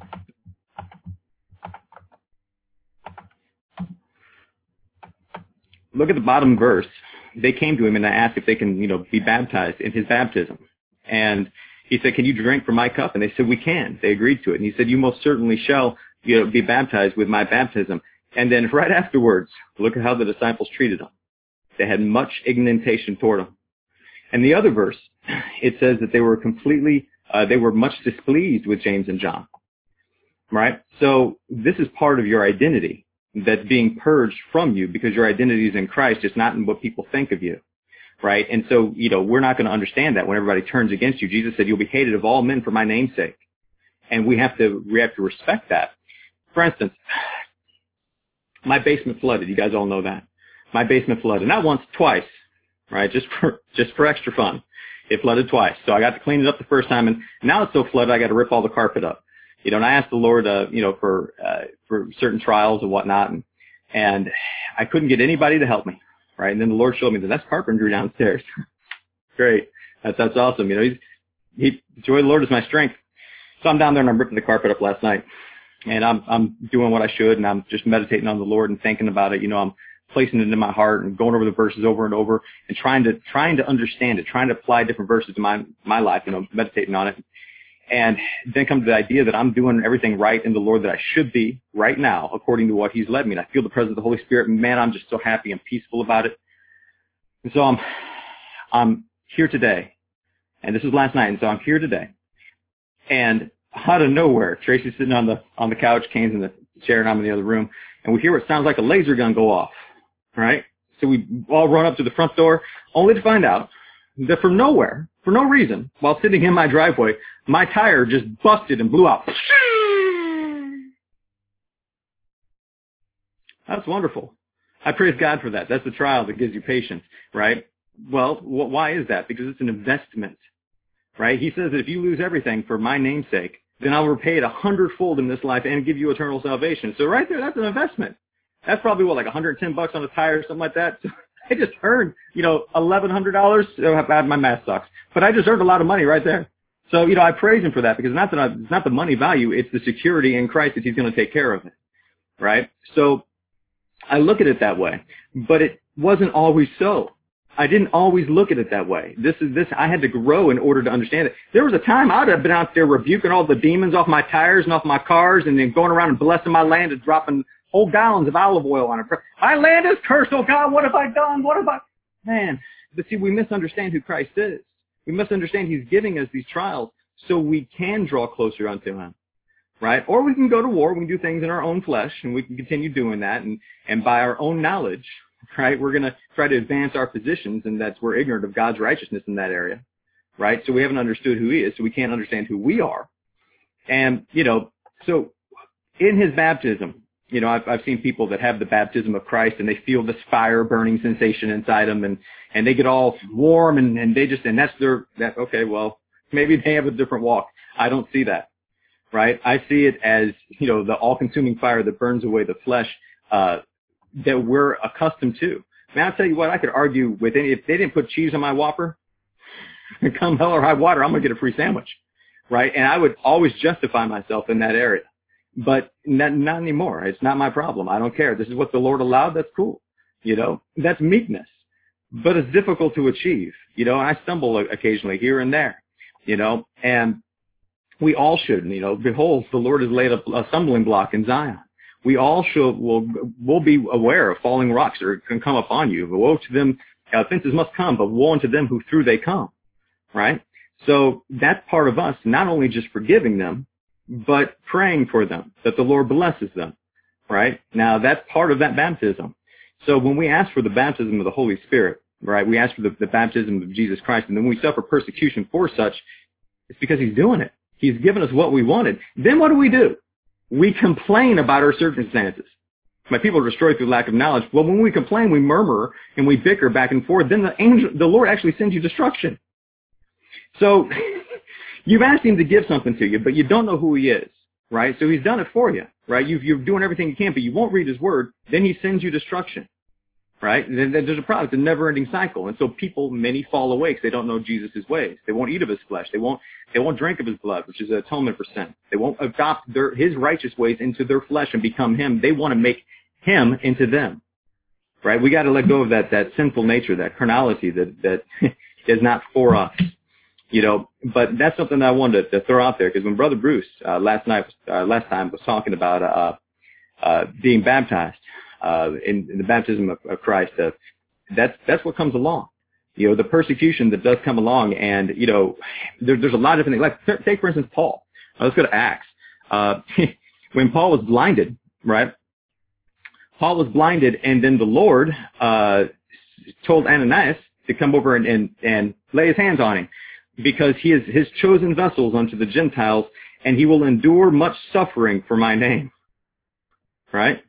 Look at the bottom verse. They came to him and asked if they can, you know, be baptized in his baptism. And he said, can you drink from my cup? And they said, we can. They agreed to it. And he said, you most certainly shall, you know, be baptized with my baptism. And then right afterwards, look at how the disciples treated him. They had much indignation toward him. And the other verse, it says that they were completely, uh, they were much displeased with James and John. Right? So this is part of your identity that's being purged from you because your identity is in Christ, just not in what people think of you. Right? And so, you know, we're not going to understand that when everybody turns against you. Jesus said, you'll be hated of all men for my name's sake. And we have to, we have to respect that. For instance, my basement flooded. You guys all know that. My basement flooded. Not once, twice. Right? Just for, just for extra fun. It flooded twice. So I got to clean it up the first time, and now it's so flooded I got to rip all the carpet up. You know, and I asked the Lord, uh, you know, for, uh, for certain trials and whatnot, and, and I couldn't get anybody to help me. Right? And then the Lord showed me that that's carpentry downstairs. Great. That's, that's awesome. You know, he's, he, the joy of the Lord is my strength. So I'm down there and I'm ripping the carpet up last night. And I'm, I'm doing what I should, and I'm just meditating on the Lord and thinking about it. You know, I'm placing it in my heart and going over the verses over and over and trying to, trying to understand it, trying to apply different verses to my, my life, you know, meditating on it. And then come to the idea that I'm doing everything right in the Lord that I should be right now, according to what he's led me. And I feel the presence of the Holy Spirit. And man, I'm just so happy and peaceful about it. And so I'm, I'm here today. And this was last night. And so I'm here today. And out of nowhere, Tracy's sitting on the, on the couch, Kane's in the chair, and I'm in the other room. And we hear what sounds like a laser gun go off. Right? So we all run up to the front door, only to find out that from nowhere, for no reason, while sitting in my driveway, my tire just busted and blew out. That's wonderful. I praise God for that. That's the trial that gives you patience, right? Well, wh- why is that? Because it's an investment, right? He says that if you lose everything for my name's sake, then I'll repay it a hundredfold in this life and give you eternal salvation. So right there, that's an investment. That's probably, what, like one hundred ten bucks on a tire or something like that. So I just earned, you know, eleven hundred dollars. Oh, my math sucks. But I just earned a lot of money right there. So, you know, I praise him for that because not that I, it's not the money value, it's the security in Christ that he's going to take care of it. Right? So I look at it that way. But it wasn't always so. I didn't always look at it that way. This is this. I had to grow in order to understand it. There was a time I'd have been out there rebuking all the demons off my tires and off my cars and then going around and blessing my land and dropping whole gallons of olive oil on it. My land is cursed, oh God, what have I done? What have I... Man, but see, we misunderstand who Christ is. We misunderstand he's giving us these trials so we can draw closer unto him, right? Or we can go to war, we can do things in our own flesh, and we can continue doing that, and, and by our own knowledge, right, we're going to try to advance our positions, and that's we're ignorant of God's righteousness in that area, right? So we haven't understood who he is, so we can't understand who we are. And, you know, so in his baptism, you know, I've, I've seen people that have the baptism of Christ and they feel this fire burning sensation inside them and, and they get all warm and, and they just, and that's their, that, okay, well, maybe they have a different walk. I don't see that, right? I see it as, you know, the all-consuming fire that burns away the flesh, uh, that we're accustomed to. Man, I'll tell you what, I could argue with any, if they didn't put cheese on my Whopper, come hell or high water, I'm going to get a free sandwich, right? And I would always justify myself in that area. But not, not anymore. It's not my problem. I don't care. This is what the Lord allowed. That's cool. You know, that's meekness. But it's difficult to achieve. You know, and I stumble occasionally here and there, you know, and we all should, you know, behold, the Lord has laid a, a stumbling block in Zion. We all should, will, will be aware of falling rocks that can come upon you. Woe to them, uh, offenses must come, but woe unto them who through they come, right? So that's part of us, not only just forgiving them, but praying for them, that the Lord blesses them, right? Now, that's part of that baptism. So when we ask for the baptism of the Holy Spirit, right, we ask for the, the baptism of Jesus Christ, and then we suffer persecution for such, it's because he's doing it. He's given us what we wanted. Then what do we do? We complain about our circumstances. My people are destroyed through lack of knowledge. Well, when we complain, we murmur and we bicker back and forth. Then the angel, the Lord actually sends you destruction. So you've asked him to give something to you, but you don't know who he is, right? So he's done it for you, right? You've, you're doing everything you can, but you won't read his word. Then he sends you destruction, right? Then there's a problem. It's a never-ending cycle. And so people, many fall away because they don't know Jesus' ways. They won't eat of his flesh. They won't, they won't drink of his blood, which is an atonement for sin. They won't adopt their, his righteous ways into their flesh and become him. They want to make him into them, right? We got to let go of that, that sinful nature, that carnality that, that is not for us. You know, but that's something that I wanted to, to throw out there, because when Brother Bruce uh, last night, uh, last time was talking about uh, uh, being baptized uh, in, in the baptism of, of Christ, uh, that's that's what comes along. You know, the persecution that does come along, and you know, there, there's a lot of different things. Like take for instance Paul. Uh, let's go to Acts. Uh, when Paul was blinded, right? Paul was blinded, and then the Lord uh, told Ananias to come over and, and and lay his hands on him, because he is his chosen vessels unto the Gentiles, and he will endure much suffering for my name. Right?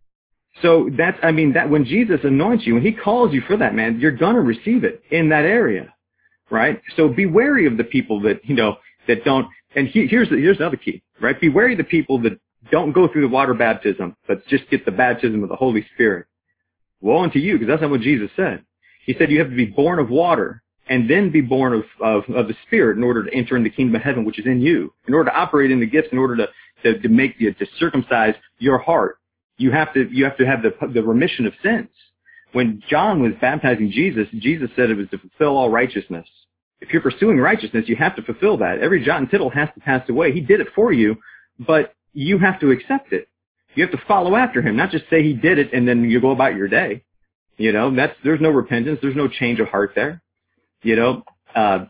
So that's, I mean, that when Jesus anoints you, when he calls you for that, man, you're going to receive it in that area. Right? So be wary of the people that, you know, that don't, and he, here's the, here's the other key, right? Be wary of the people that don't go through the water baptism, but just get the baptism of the Holy Spirit. Woe unto you, because that's not what Jesus said. He said you have to be born of water, and then be born of, of, of the Spirit in order to enter in the kingdom of heaven, which is in you. In order to operate in the gifts, in order to, to, to make you, to circumcise your heart, you have to, you have to have the, the remission of sins. When John was baptizing Jesus, Jesus said it was to fulfill all righteousness. If you're pursuing righteousness, you have to fulfill that. Every jot and tittle has to pass away. He did it for you, but you have to accept it. You have to follow after him, not just say he did it and then you go about your day. You know, that's, there's no repentance. There's no change of heart there. You know, uh,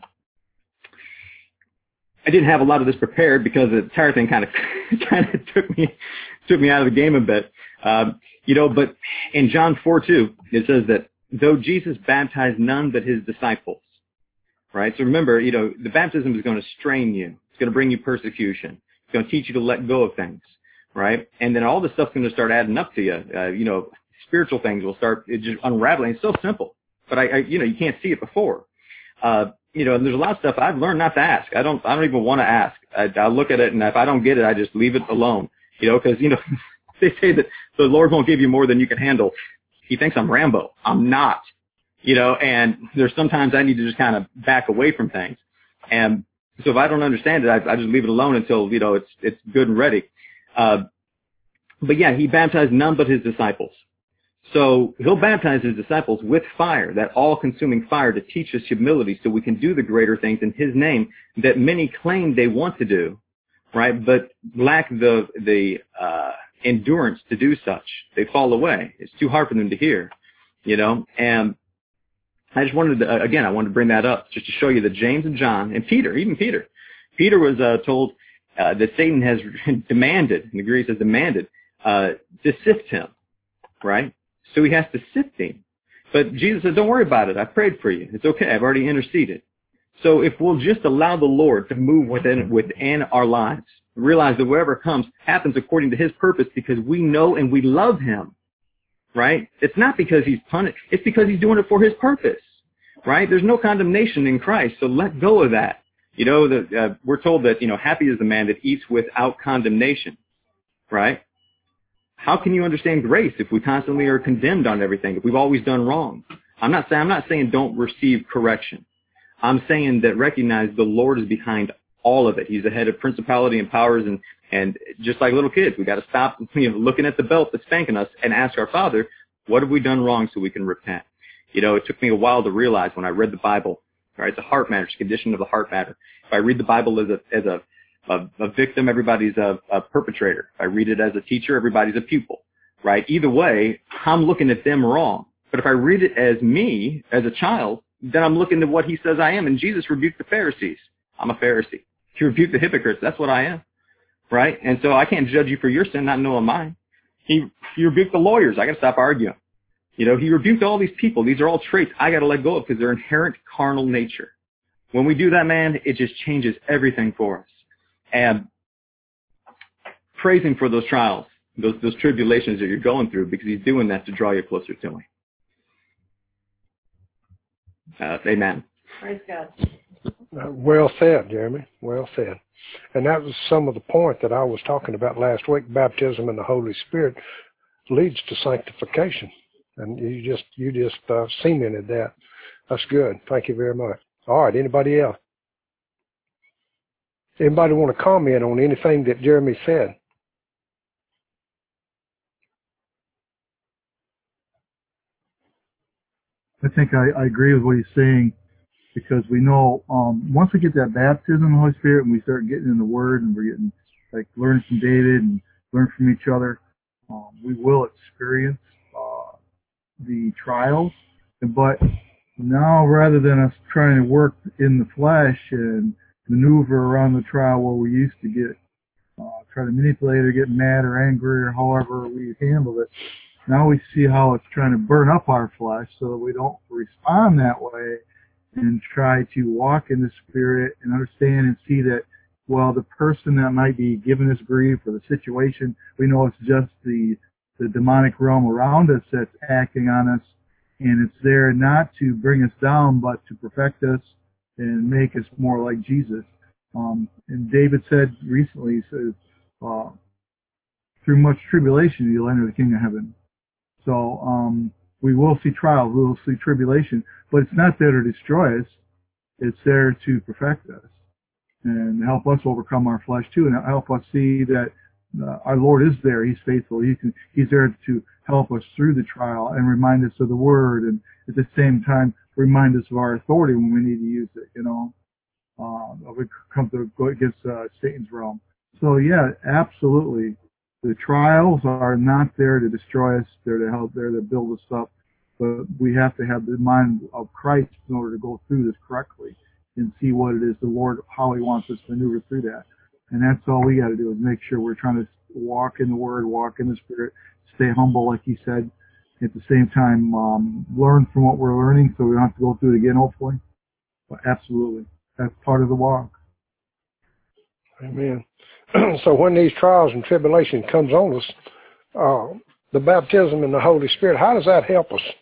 I didn't have a lot of this prepared because the entire thing kind of kind of took me took me out of the game a bit. Um, you know, but in John four two, it says that though Jesus baptized none but his disciples, right? So remember, you know, the baptism is going to strain you. It's going to bring you persecution. It's going to teach you to let go of things, right? And then all this stuff's going to start adding up to you. Uh, you know, spiritual things will start it just unraveling. It's so simple, but I, I, you know, you can't see it before. Uh, you know, and there's a lot of stuff I've learned not to ask. I don't, I don't even want to ask. I, I look at it, and if I don't get it, I just leave it alone. You know, because you know, they say that the Lord won't give you more than you can handle. He thinks I'm Rambo. I'm not. You know, and there's sometimes I need to just kind of back away from things. And so if I don't understand it, I, I just leave it alone until you know it's it's good and ready. Uh, but yeah, he baptized none but his disciples. So he'll baptize his disciples with fire, that all-consuming fire, to teach us humility so we can do the greater things in his name that many claim they want to do, right, but lack the the uh, endurance to do such. They fall away. It's too hard for them to hear, you know. And I just wanted to, again, I wanted to bring that up just to show you that James and John and Peter, even Peter, Peter was uh, told uh, that Satan has demanded, and the Greek says demanded, uh, to sift him, right? So he has to sift him. But Jesus said, don't worry about it. I prayed for you. It's okay. I've already interceded. So if we'll just allow the Lord to move within within our lives, realize that whatever comes happens according to his purpose because we know and we love him, right? It's not because he's punished. It's because he's doing it for his purpose, right? There's no condemnation in Christ, so let go of that. You know, the, uh, we're told that, you know, happy is the man that eats without condemnation, right? how can you understand grace if we constantly are condemned on everything, if we've always done wrong? I'm not saying, I'm not saying don't receive correction. I'm saying that recognize the Lord is behind all of it. He's the head of principality and powers, and, and just like little kids, we got to stop, you know, looking at the belt that's spanking us and ask our Father, what have we done wrong so we can repent? You know, it took me a while to realize when I read the Bible, all right, the heart matter, it's the condition of the heart matter. If I read the Bible as a, as a, a, a victim, everybody's a, a perpetrator. If I read it as a teacher, everybody's a pupil, right? Either way, I'm looking at them wrong. But if I read it as me, as a child, then I'm looking at what he says I am. And Jesus rebuked the Pharisees. I'm a Pharisee. He rebuked the hypocrites. That's what I am, right? And so I can't judge you for your sin, not knowing mine. He, he rebuked the lawyers. I got to stop arguing. You know, he rebuked all these people. These are all traits I got to let go of because they're inherent carnal nature. When we do that, man, it just changes everything for us. And praise him for those trials, those, those tribulations that you're going through, because he's doing that to draw you closer to him. Uh, amen. Praise God. Uh, well said, Jeremy. Well said. And that was some of the point that I was talking about last week. Baptism in the Holy Spirit leads to sanctification. And you just you just uh, cemented that. That's good. Thank you very much. All right. Anybody else? Anybody want to comment on anything that Jeremy said? I think I, I agree with what he's saying, because we know um, once we get that baptism in the Holy Spirit and we start getting in the Word and we're getting like learning from David and learn from each other, um, we will experience uh, the trials. But now, rather than us trying to work in the flesh and maneuver around the trial where we used to get uh, try to manipulate or get mad or angry or however we handled it, now we see how it's trying to burn up our flesh so that we don't respond that way, and try to walk in the Spirit and understand and see that, well, the person that might be giving us grief or the situation, we know it's just the, the demonic realm around us that's acting on us, and it's there not to bring us down but to perfect us and make us more like Jesus. Um, and David said recently, he says, uh, through much tribulation you'll enter the kingdom of heaven. So um, we will see trials, we will see tribulation, but it's not there to destroy us. It's there to perfect us and help us overcome our flesh too, and help us see that uh, our Lord is there. He's faithful. He can, he's there to help us through the trial and remind us of the Word, and at the same time remind us of our authority when we need to use it. You know, uh, we come to go against uh, Satan's realm. So yeah, absolutely. The trials are not there to destroy us. They're to help, they're to build us up. But we have to have the mind of Christ in order to go through this correctly and see what it is the Lord, how he wants us to maneuver through that. And that's all we got to do, is make sure we're trying to walk in the Word, walk in the Spirit, stay humble, like he said. At the same time, um, learn from what we're learning so we don't have to go through it again, hopefully. But absolutely. That's part of the walk. Amen. So when these trials and tribulation comes on us, uh, the baptism in the Holy Spirit, how does that help us?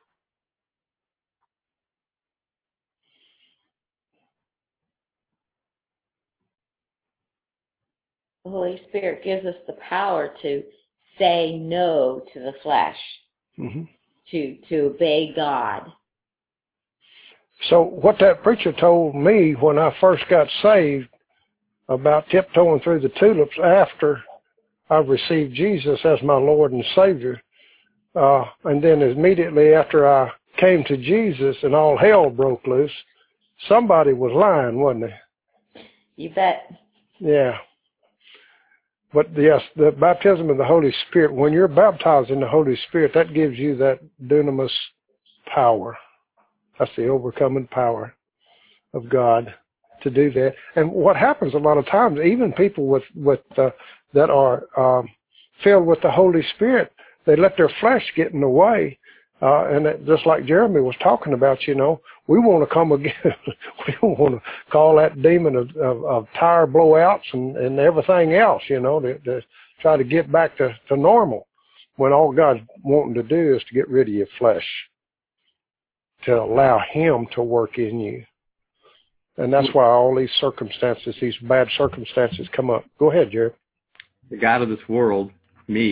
The Holy Spirit gives us the power to say no to the flesh, mm-hmm. to to obey God. So what that preacher told me when I first got saved about tiptoeing through the tulips after I received Jesus as my Lord and Savior, uh, and then immediately after I came to Jesus and all hell broke loose, somebody was lying, wasn't they? You bet. Yeah. But yes, the baptism of the Holy Spirit, when you're baptized in the Holy Spirit, that gives you that dunamis power. That's the overcoming power of God to do that. And what happens a lot of times, even people with, with uh, that are um, filled with the Holy Spirit, they let their flesh get in the way. Uh, and it, just like Jeremy was talking about, you know, we want to come again. We don't want to call that demon of, of, of tire blowouts and, and everything else, you know, to, to try to get back to, to normal, when all God's wanting to do is to get rid of your flesh, to allow him to work in you. And that's why all these circumstances, these bad circumstances come up. Go ahead, Jerry. The God of this world, me,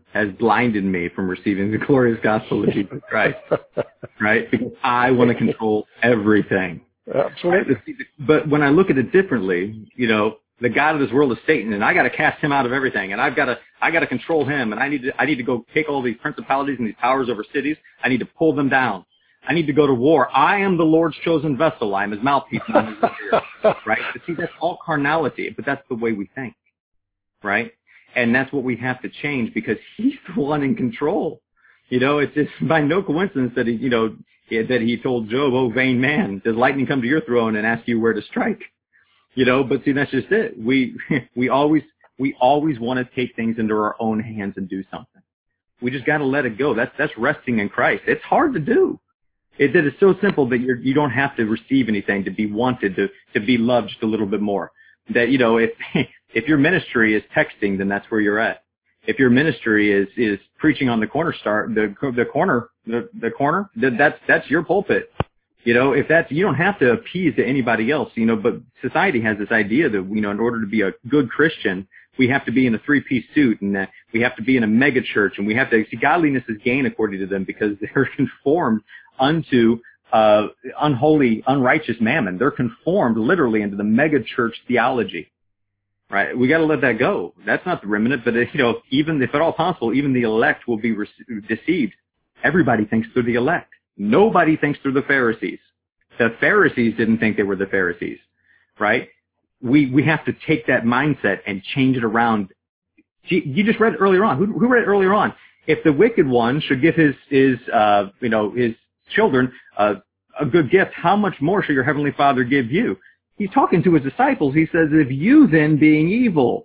has blinded me from receiving the glorious gospel of Jesus Christ, right? Because I want to control everything. Absolutely. But when I look at it differently, you know, the God of this world is Satan, and I got to cast him out of everything, and I've got to, I got to control him, and I need to, I need to go take all these principalities and these powers over cities. I need to pull them down. I need to go to war. I am the Lord's chosen vessel. I am his mouthpiece. And I'm his ear, right? But see, that's all carnality, but that's the way we think, right? And that's what we have to change because he's the one in control. You know, it's just by no coincidence that he, you know, that he told Job, "Oh, vain man, does lightning come to your throne and ask you where to strike?" You know, but see, that's just it. We, we always, we always want to take things into our own hands and do something. We just got to let it go. That's, that's resting in Christ. It's hard to do. It, it is so simple that you're, you don't have to receive anything to be wanted, to, to be loved just a little bit more. That, you know, if, if your ministry is texting, then that's where you're at. If your ministry is, is preaching on the corner star, the, the corner, the, the corner, that's, that's your pulpit. You know, if that's, you don't have to appease to anybody else, you know, but society has this idea that, you know, in order to be a good Christian, we have to be in a three-piece suit and uh, we have to be in a mega church and we have to, see, godliness is gain according to them because they're conformed unto uh, unholy, unrighteous mammon. They're conformed literally into the mega church theology, right? We got to let that go. That's not the remnant, but, uh, you know, even if at all possible, even the elect will be re- deceived. Everybody thinks they're the elect. Nobody thinks they're the Pharisees. The Pharisees didn't think they were the Pharisees, right? We we have to take that mindset and change it around. You just read it earlier on. Who, who read it earlier on? If the wicked one should give his his uh, you know his children uh, a good gift, how much more shall your heavenly Father give you? He's talking to his disciples. He says, "If you then, being evil,"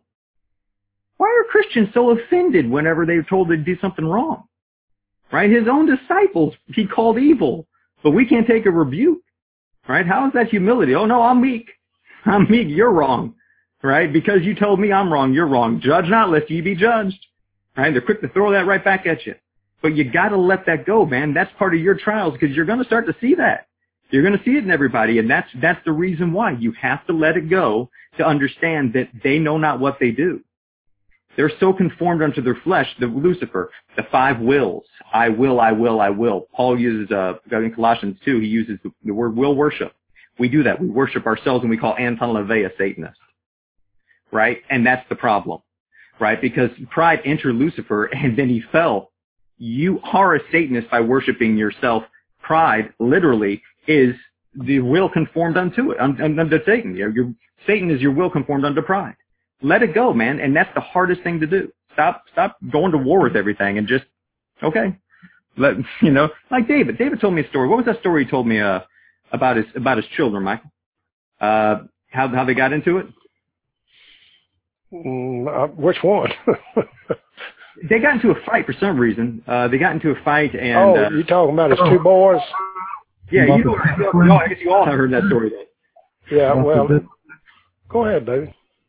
why are Christians so offended whenever they're told to do something wrong? Right? His own disciples he called evil, but we can't take a rebuke. Right? How is that humility? Oh, no, I'm meek. I'm meek. You're wrong. Right? Because you told me I'm wrong, you're wrong. Judge not, lest ye be judged. Right? They're quick to throw that right back at you. But you got to let that go, man. That's part of your trials because you're going to start to see that. You're going to see it in everybody, and that's that's the reason why. You have to let it go to understand that they know not what they do. They're so conformed unto their flesh, the Lucifer, the five wills. I will, I will, I will. Paul uses, uh, in Colossians two, he uses the, the word will worship. We do that. We worship ourselves and we call Anton LaVey a Satanist. Right? And that's the problem. Right? Because pride entered Lucifer and then he fell. You are a Satanist by worshiping yourself. Pride, literally, is the will conformed unto it, unto Satan. Your, your, Satan is your will conformed unto pride. Let it go, man, and that's the hardest thing to do. Stop, stop going to war with everything, and just okay. Let you know, like David. David told me a story. What was that story he told me uh, about his about his children, Michael? Uh, how how they got into it? Mm, uh, which one? They got into a fight for some reason. Uh, they got into a fight, and oh, uh, you talking about his two boys? Yeah, you, you, you all, I guess you all have heard that story. Then. Yeah, well, go ahead, David.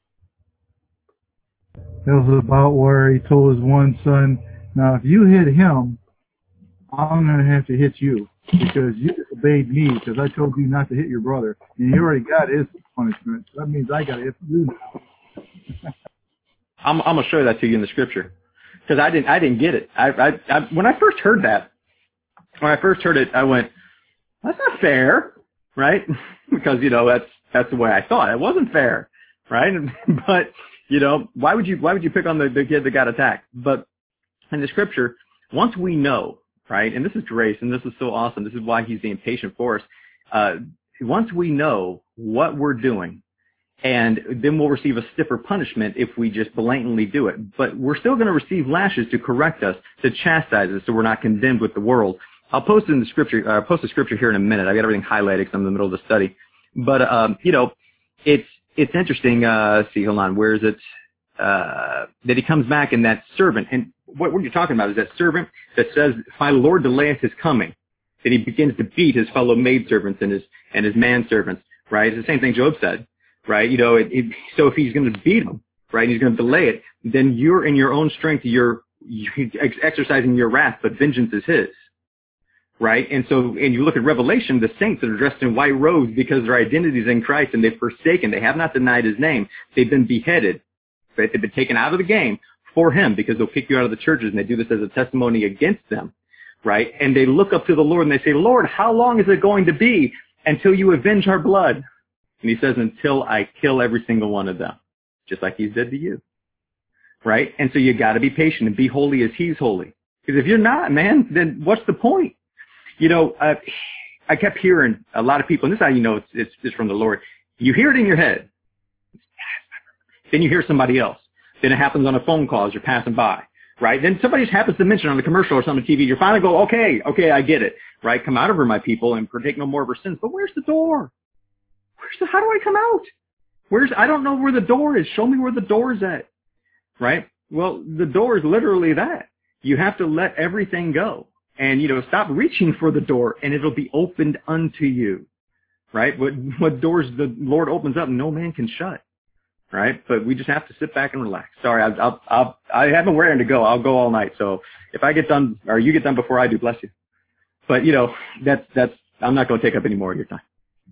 It was about where he told his one son, "Now, if you hit him, I'm going to have to hit you because you disobeyed me because I told you not to hit your brother. And he already got his punishment. So that means I got to hit you now." I'm, I'm going to show that to you in the scripture because I didn't I didn't get it. I, I, I when I first heard that, when I first heard it, I went, "That's not fair," right? Because you know that's that's the way I thought. It wasn't fair, right? But you know, why would you why would you pick on the, the kid that got attacked? But in the scripture, once we know, right, and this is grace, and this is so awesome. This is why he's being patient for us. Uh, once we know what we're doing, and then we'll receive a stiffer punishment if we just blatantly do it. But we're still going to receive lashes to correct us, to chastise us, so we're not condemned with the world. I'll post it in the scripture. I'll post the scripture here in a minute. I got everything highlighted because I'm in the middle of the study. But um, you know, it's it's interesting. Uh, let's see, hold on. Where is it? Uh, that he comes back and that servant. And what, what you're talking about is that servant that says, "If my Lord delayeth his coming," that he begins to beat his fellow maidservants and his and his manservants. Right? It's the same thing Job said. Right? You know, it, it, so if he's going to beat them, right, he's going to delay it, then you're in your own strength. You're, you're exercising your wrath, but vengeance is his. Right? And so, and you look at Revelation, the saints that are dressed in white robes because their identity is in Christ and they've forsaken, they have not denied his name. They've been beheaded. Right? They've been taken out of the game for him, because they'll kick you out of the churches, and they do this as a testimony against them, right? And they look up to the Lord and they say, Lord, how long is it going to be until you avenge our blood? And he says, until I kill every single one of them, just like he's did to you, right? And so you got to be patient and be holy as he's holy. Because if you're not, man, then what's the point? You know, uh, I kept hearing a lot of people, and this is how you know it's, it's, it's from the Lord. You hear it in your head. Then you hear somebody else. Then it happens on a phone call as you're passing by, right? Then somebody just happens to mention on a commercial or something on T V. You finally go, okay, okay, I get it, right? Come out of her, my people, and partake no more of her sins. But where's the door? Where's the, how do I come out? Where's, I don't know where the door is. Show me where the door is at, right? Well, the door is literally that. You have to let everything go. And, you know, stop reaching for the door, and it'll be opened unto you, right? What, what doors the Lord opens up, no man can shut, right? But we just have to sit back and relax. Sorry, I, I'll, I'll, I haven't where to go. I'll go all night. So if I get done, or you get done before I do, bless you. But, you know, that's, that's, I'm not going to take up any more of your time.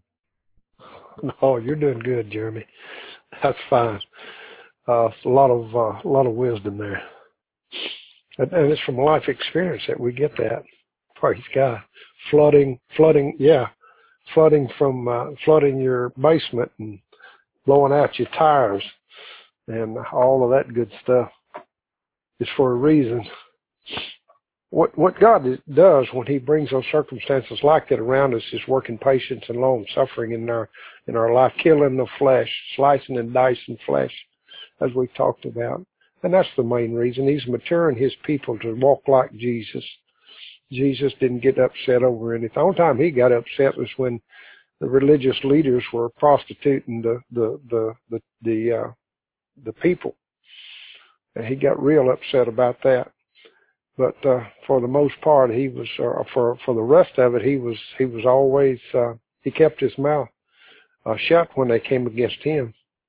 No, you're doing good, Jeremy. That's fine. Uh, it's a lot of, uh, a lot of wisdom there. And, and it's from life experience that we get that. Praise God. Flooding, flooding, yeah. Flooding from, uh, flooding your basement and blowing out your tires and all of that good stuff is for a reason. What, what God does when he brings those circumstances like that around us is working patience and long suffering in our, in our life, killing the flesh, slicing and dicing flesh, as we've talked about. And that's the main reason. He's maturing his people to walk like Jesus. Jesus didn't get upset over anything. The only time he got upset was when the religious leaders were prostituting the the the the the, uh, the people, and he got real upset about that. But uh, for the most part, he was uh, for for the rest of it, he was he was always uh, he kept his mouth uh, shut when they came against him.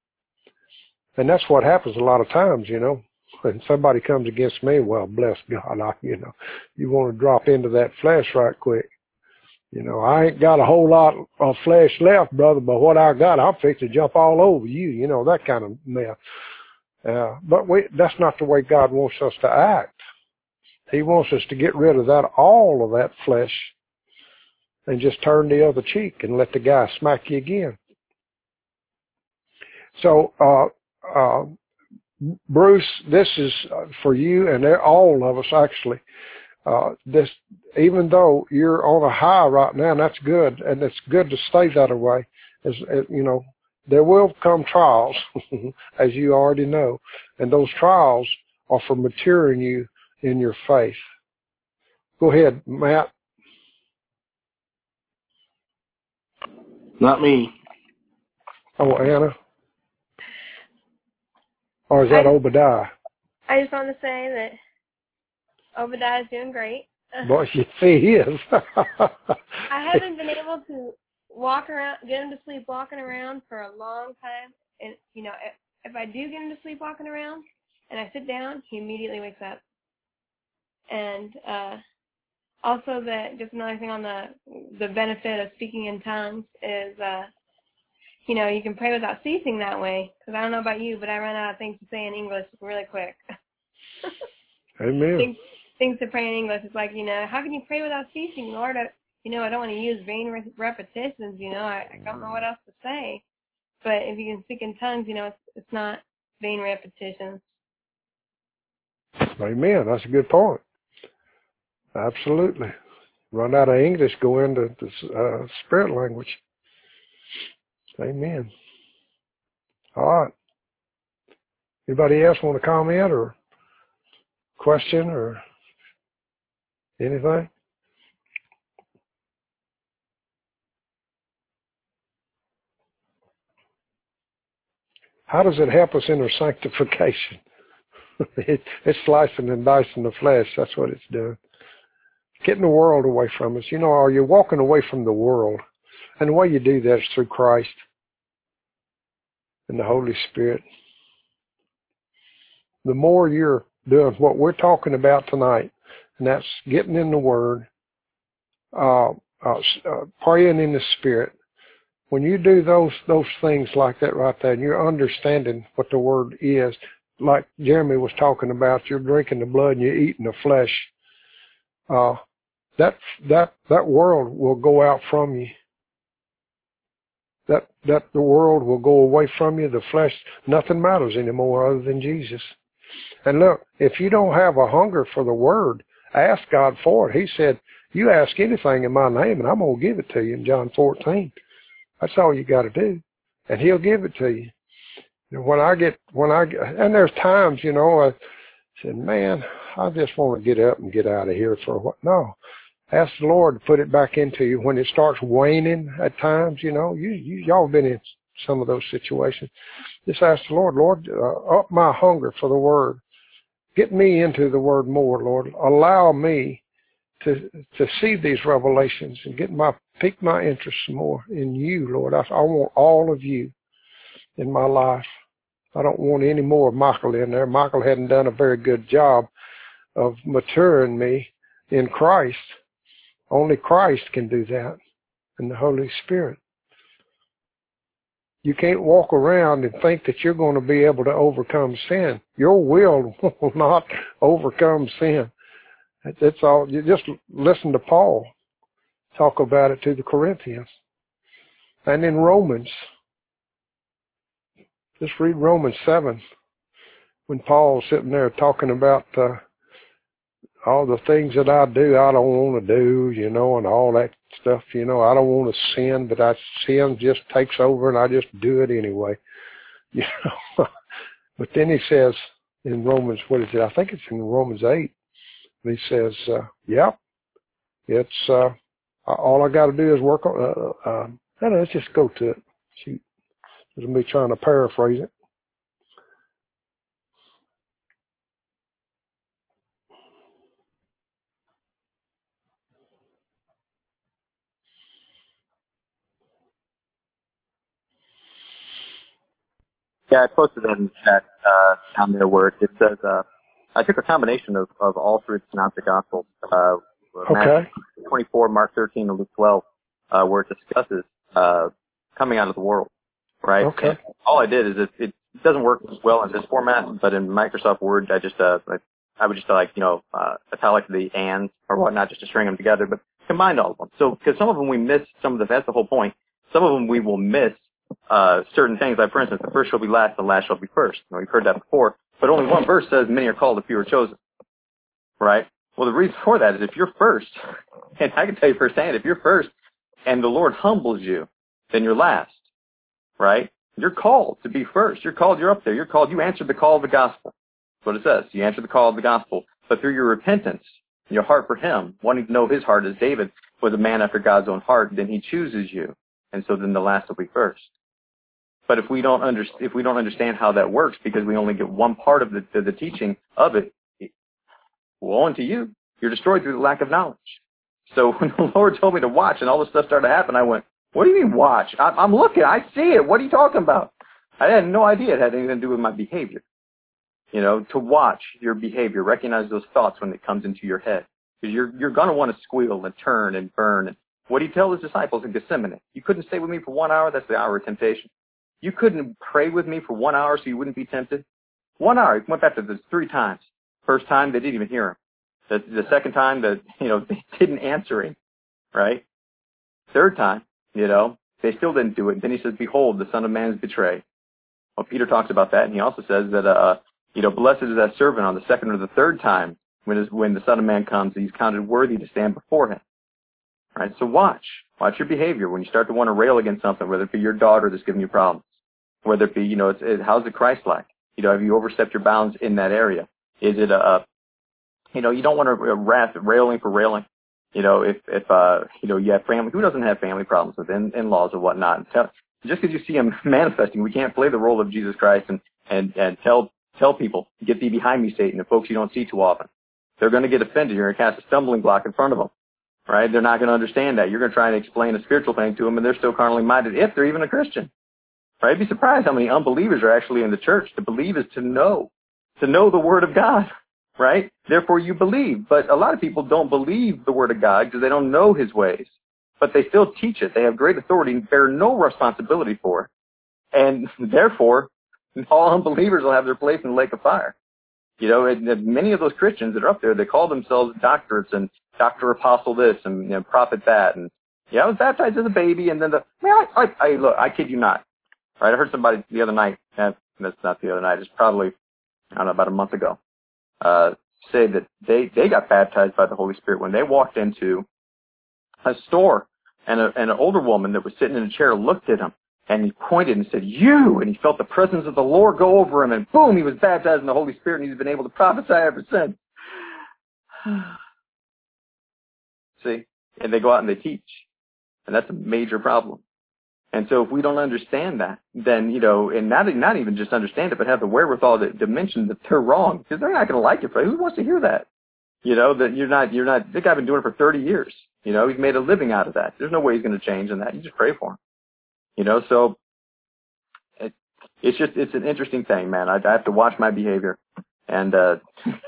And that's what happens a lot of times, you know. When somebody comes against me, well, bless God, I, you know, you want to drop into that flesh right quick. You know, I ain't got a whole lot of flesh left, brother, but what I got, I'm fixing to jump all over you, you know, that kind of mess. Uh, but we, that's not the way God wants us to act. He wants us to get rid of that, all of that flesh, and just turn the other cheek and let the guy smack you again. So, uh, uh, Bruce, this is for you and all of us actually. Uh, this, even though you're on a high right now, and that's good, and it's good to stay that way. As, as you know, there will come trials, as you already know, and those trials are for maturing you in your faith. Go ahead, Matt. Not me. Oh, Anna. Or is that I, Obadiah? I just want to say that Obadiah is doing great. Boy, you see, he is. I haven't been able to walk around, get him to sleep walking around for a long time. And, you know, if, if I do get him to sleep walking around and I sit down, he immediately wakes up. And uh, also, that just another thing on the the benefit of speaking in tongues is, uh, you know, you can pray without ceasing that way. Because I don't know about you, but I run out of things to say in English really quick. Amen. Things, things to pray in English. It's like, you know, how can you pray without ceasing, Lord? I, you know, I don't want to use vain re- repetitions. You know, I, I don't know what else to say. But if you can speak in tongues, you know, it's, it's not vain repetitions. Amen. That's a good point. Absolutely. Run out of English, go into the uh, spirit language. Amen. All right. Anybody else want to comment or question or anything? How does it help us in our sanctification? it, it's slicing and dicing the flesh. That's what it's doing. Getting the world away from us. You know, are you walking away from the world? And the way you do that is through Christ and the Holy Spirit. The more you're doing what we're talking about tonight, and that's getting in the Word, uh, uh, uh, praying in the Spirit. When you do those those things like that right there, and you're understanding what the Word is, like Jeremy was talking about, you're drinking the blood and you're eating the flesh. Uh, that that that world will go out from you. That that the world will go away from you. The flesh, nothing matters anymore other than Jesus. And look, if you don't have a hunger for the Word, ask God for it. He said, "You ask anything in my name, and I'm gonna give it to you." In John fourteen, that's all you got to do, and He'll give it to you. And when I get when I get, and there's times, you know, I said, "Man, I just want to get up and get out of here for a while." No. Ask the Lord to put it back into you when it starts waning at times, you know. You, you, y'all have been in some of those situations. Just ask the Lord, Lord, uh, up my hunger for the Word. Get me into the Word more, Lord. Allow me to to see these revelations and get my pique my interest more in you, Lord. I, I want all of you in my life. I don't want any more of Michael in there. Michael hadn't done a very good job of maturing me in Christ. Only Christ can do that, and the Holy Spirit. You can't walk around and think that you're going to be able to overcome sin. Your will will not overcome sin. That's all. You just listen to Paul talk about it to the Corinthians. And in Romans, just read Romans seven, when Paul's sitting there talking about uh, all the things that I do, I don't want to do, you know, and all that stuff, you know. I don't want to sin, but I sin just takes over and I just do it anyway, you know. But then he says in Romans, what is it? I think it's in Romans eight. And he says, uh, yeah, it's, uh, all I got to do is work on, uh, uh, uh, let's just go to it. Shoot. There's me trying to paraphrase it. Yeah, I posted that in the chat uh, on their work. It says, uh, I took a combination of, of all three synoptic gospels, uh, okay. Matthew twenty-four, Mark thirteen, and Luke twelve, uh, where it discusses uh, coming out of the world, right? Okay. And all I did is it, it doesn't work well in this format, but in Microsoft Word, I just uh, I would just like you know uh, italic the ands or whatnot just to string them together, but combined all of them. So because some of them we miss, some of the that's the whole point. Some of them we will miss. Uh, certain things, like for instance, the first shall be last, the last shall be first. You know, we've heard that before, but only one verse says many are called, a few are chosen. Right? Well, the reason for that is if you're first, and I can tell you firsthand, if you're first and the Lord humbles you, then you're last. Right? You're called to be first. You're called, you're up there. You're called, you answered the call of the gospel. That's what it says. You answered the call of the gospel. But through your repentance, your heart for Him, wanting to know His heart, as David was a man after God's own heart, then He chooses you. And so then the last will be first. But if we don't under, if we don't understand how that works, because we only get one part of the, the, the teaching of it, woe unto you. You're destroyed through the lack of knowledge. So when the Lord told me to watch and all this stuff started to happen, I went, what do you mean watch? I, I'm looking. I see it. What are you talking about? I had no idea it had anything to do with my behavior. You know, to watch your behavior, recognize those thoughts when it comes into your head. Because you're, you're going to want to squeal and turn and burn. And what did He tell His disciples in Gethsemane? You couldn't stay with me for one hour. That's the hour of temptation. You couldn't pray with me for one hour so you wouldn't be tempted? One hour. He went back to this three times. First time, they didn't even hear Him. The, the second time, that you know, they didn't answer Him, right? Third time, you know, they still didn't do it. Then He says, behold, the Son of Man is betrayed. Well, Peter talks about that, and he also says that, uh, you know, blessed is that servant on the second or the third time when, his, when the Son of Man comes, he's counted worthy to stand before Him. Right? So watch. Watch your behavior when you start to want to rail against something, whether it be your daughter that's giving you problems. Whether it be, you know, it's, it, how's it Christ-like? You know, have you overstepped your bounds in that area? Is it a, a you know, you don't want to wrath railing for railing. You know, if, if uh, you know, you have family, who doesn't have family problems with in, in-laws or whatnot? And tell, just because you see them manifesting, we can't play the role of Jesus Christ and, and, and tell, tell people, get thee behind me, Satan, the folks you don't see too often. They're going to get offended. You're going to cast a stumbling block in front of them. Right? They're not going to understand that. You're going to try and explain a spiritual thing to them, and they're still carnally minded, if they're even a Christian. Right? Be surprised how many unbelievers are actually in the church. To believe is to know. To know the Word of God. Right? Therefore you believe. But a lot of people don't believe the Word of God because they don't know His ways. But they still teach it. They have great authority and bear no responsibility for it. And therefore, all unbelievers will have their place in the lake of fire. You know, and, and many of those Christians that are up there, they call themselves doctorates and Doctor Apostle this and you know, Prophet that. And yeah, I was baptized as a baby, and then the man, I, I, I look, I kid you not. Right, I heard somebody the other night. Eh, that's not the other night. It's probably I don't know about a month ago. Uh, say that they they got baptized by the Holy Spirit when they walked into a store, and a, and an older woman that was sitting in a chair looked at him. And he pointed and said, you! And he felt the presence of the Lord go over him, and boom, he was baptized in the Holy Spirit, and he's been able to prophesy ever since. See? And they go out and they teach. And that's a major problem. And so if we don't understand that, then, you know, and not, not even just understand it, but have the wherewithal to, to mention that they're wrong, because they're not going to like it. Who wants to hear that? You know, that you're not, you're not, this guy's been doing it for thirty years. You know, he's made a living out of that. There's no way he's going to change in that. You just pray for him. You know, so it, it's just, it's an interesting thing, man. I, I have to watch my behavior. And, uh,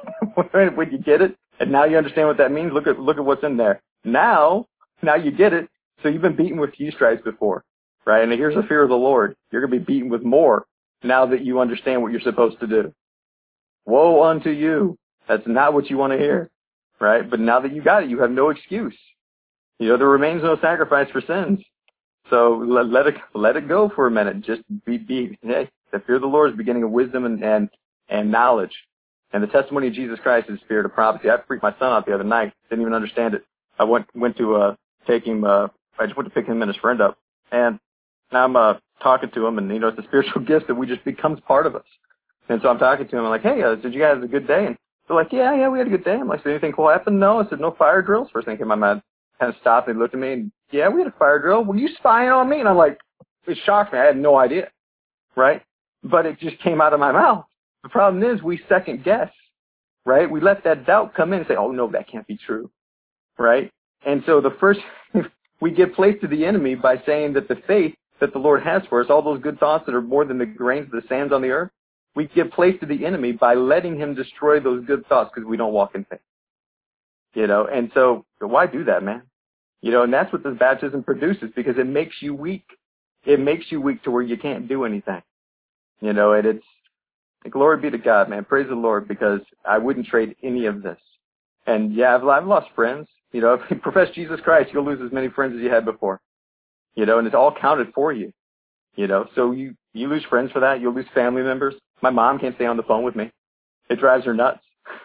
when you get it, and now you understand what that means, look at, look at what's in there. Now, now you get it. So you've been beaten with few stripes before, right? And here's the fear of the Lord. You're going to be beaten with more now that you understand what you're supposed to do. Woe unto you. That's not what you want to hear, right? But now that you got it, you have no excuse. You know, there remains no sacrifice for sins. So let, let it let it go for a minute. Just be be hey, the fear of the Lord is the beginning of wisdom and, and and knowledge. And the testimony of Jesus Christ is the spirit of prophecy. I freaked my son out the other night. Didn't even understand it. I went went to uh take him. Uh, I just went to pick him and his friend up, and now I'm uh, talking to him, and you know it's a spiritual gift that we just becomes part of us. And so I'm talking to him. I'm like, hey, uh, did you guys have a good day? And they're like, yeah, yeah, we had a good day. I'm like, did anything cool happen? No. I said, no fire drills. First thing came to my mind. Kind of stopped and he looked at me and, yeah, we had a fire drill. Were you spying on me? And I'm like, it shocked me. I had no idea, right? But it just came out of my mouth. The problem is we second guess, right? We let that doubt come in and say, oh, no, that can't be true, right? And so the first, we give place to the enemy by saying that the faith that the Lord has for us, all those good thoughts that are more than the grains of the sands on the earth, we give place to the enemy by letting him destroy those good thoughts because we don't walk in faith. You know, and so why do that, man? You know, and that's what this baptism produces because it makes you weak. It makes you weak to where you can't do anything. You know, and it's, glory be to God, man. Praise the Lord because I wouldn't trade any of this. And yeah, I've, I've lost friends. You know, if you profess Jesus Christ, you'll lose as many friends as you had before. You know, and it's all counted for you. You know, so you, you lose friends for that. You'll lose family members. My mom can't stay on the phone with me. It drives her nuts.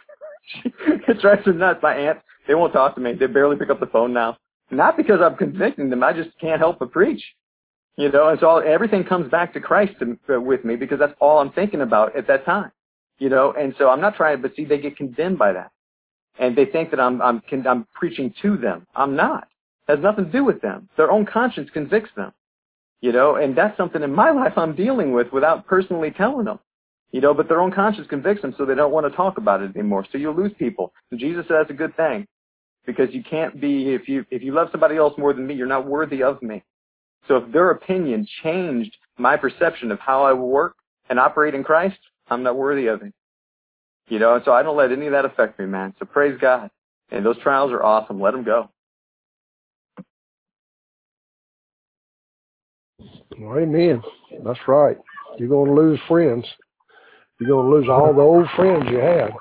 It drives her nuts. My aunts, they won't talk to me. They barely pick up the phone now. Not because I'm convicting them. I just can't help but preach. You know, and so all, everything comes back to Christ to, uh, with me because that's all I'm thinking about at that time. You know, and so I'm not trying, but see, they get condemned by that. And they think that I'm, I'm, I'm preaching to them. I'm not. It has nothing to do with them. Their own conscience convicts them. You know, and that's something in my life I'm dealing with without personally telling them. You know, but their own conscience convicts them, so they don't want to talk about it anymore. So you'll lose people. And Jesus said that's a good thing, because you can't be, if you if you love somebody else more than me, you're not worthy of me. So if their opinion changed my perception of how I will work and operate in Christ, I'm not worthy of it. You know, and so I don't let any of that affect me, man. So praise God. And those trials are awesome. Let them go. Well, amen. That's right. You're going to lose friends. You're going to lose all the old friends you had.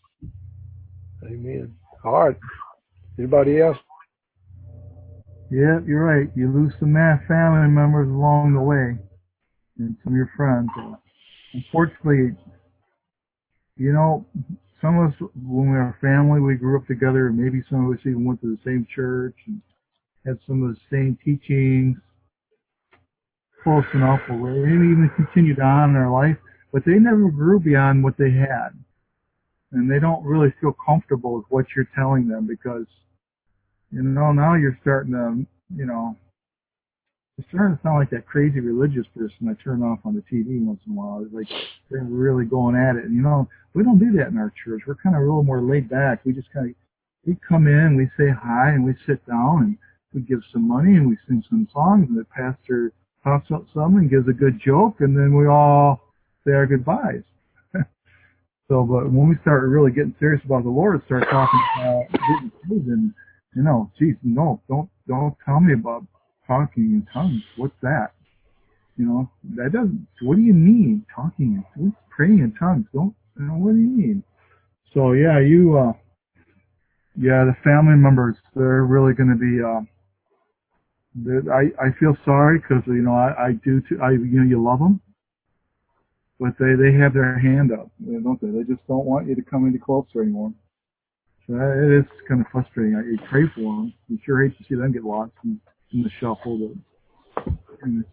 Amen. All right. Anybody else? Yeah, you're right. You lose some family members along the way and some of your friends. Unfortunately, you know, some of us, when we were family, we grew up together, and maybe some of us even went to the same church and had some of the same teachings close enough, or we even continued on in their life, but they never grew beyond what they had. And they don't really feel comfortable with what you're telling them because, you know, now you're starting to, you know, it's starting to sound like that crazy religious person I turn off on the T V once in a while. It's like they're really going at it. And, you know, we don't do that in our church. We're kind of a little more laid back. We just kind of, we come in, we say hi, and we sit down, and we give some money, and we sing some songs, and the pastor talks up some and gives a good joke, and then we all say our goodbyes. So, but when we start really getting serious about the Lord, start talking about getting and, you know, geez, no, don't, don't tell me about talking in tongues. What's that? You know, that doesn't, what do you mean talking, in- praying in tongues? Don't, you know, what do you mean? So yeah, you, uh, yeah, the family members, they're really going to be, uh, they're- I, I feel sorry because, you know, I, I do, too, I, you know, you love them, but they, they have their hand up, don't they? They just don't want you to come any closer anymore. So that, it is kind of frustrating. I, you pray for them. You sure hate to see them get lost in, in the shuffle. But, and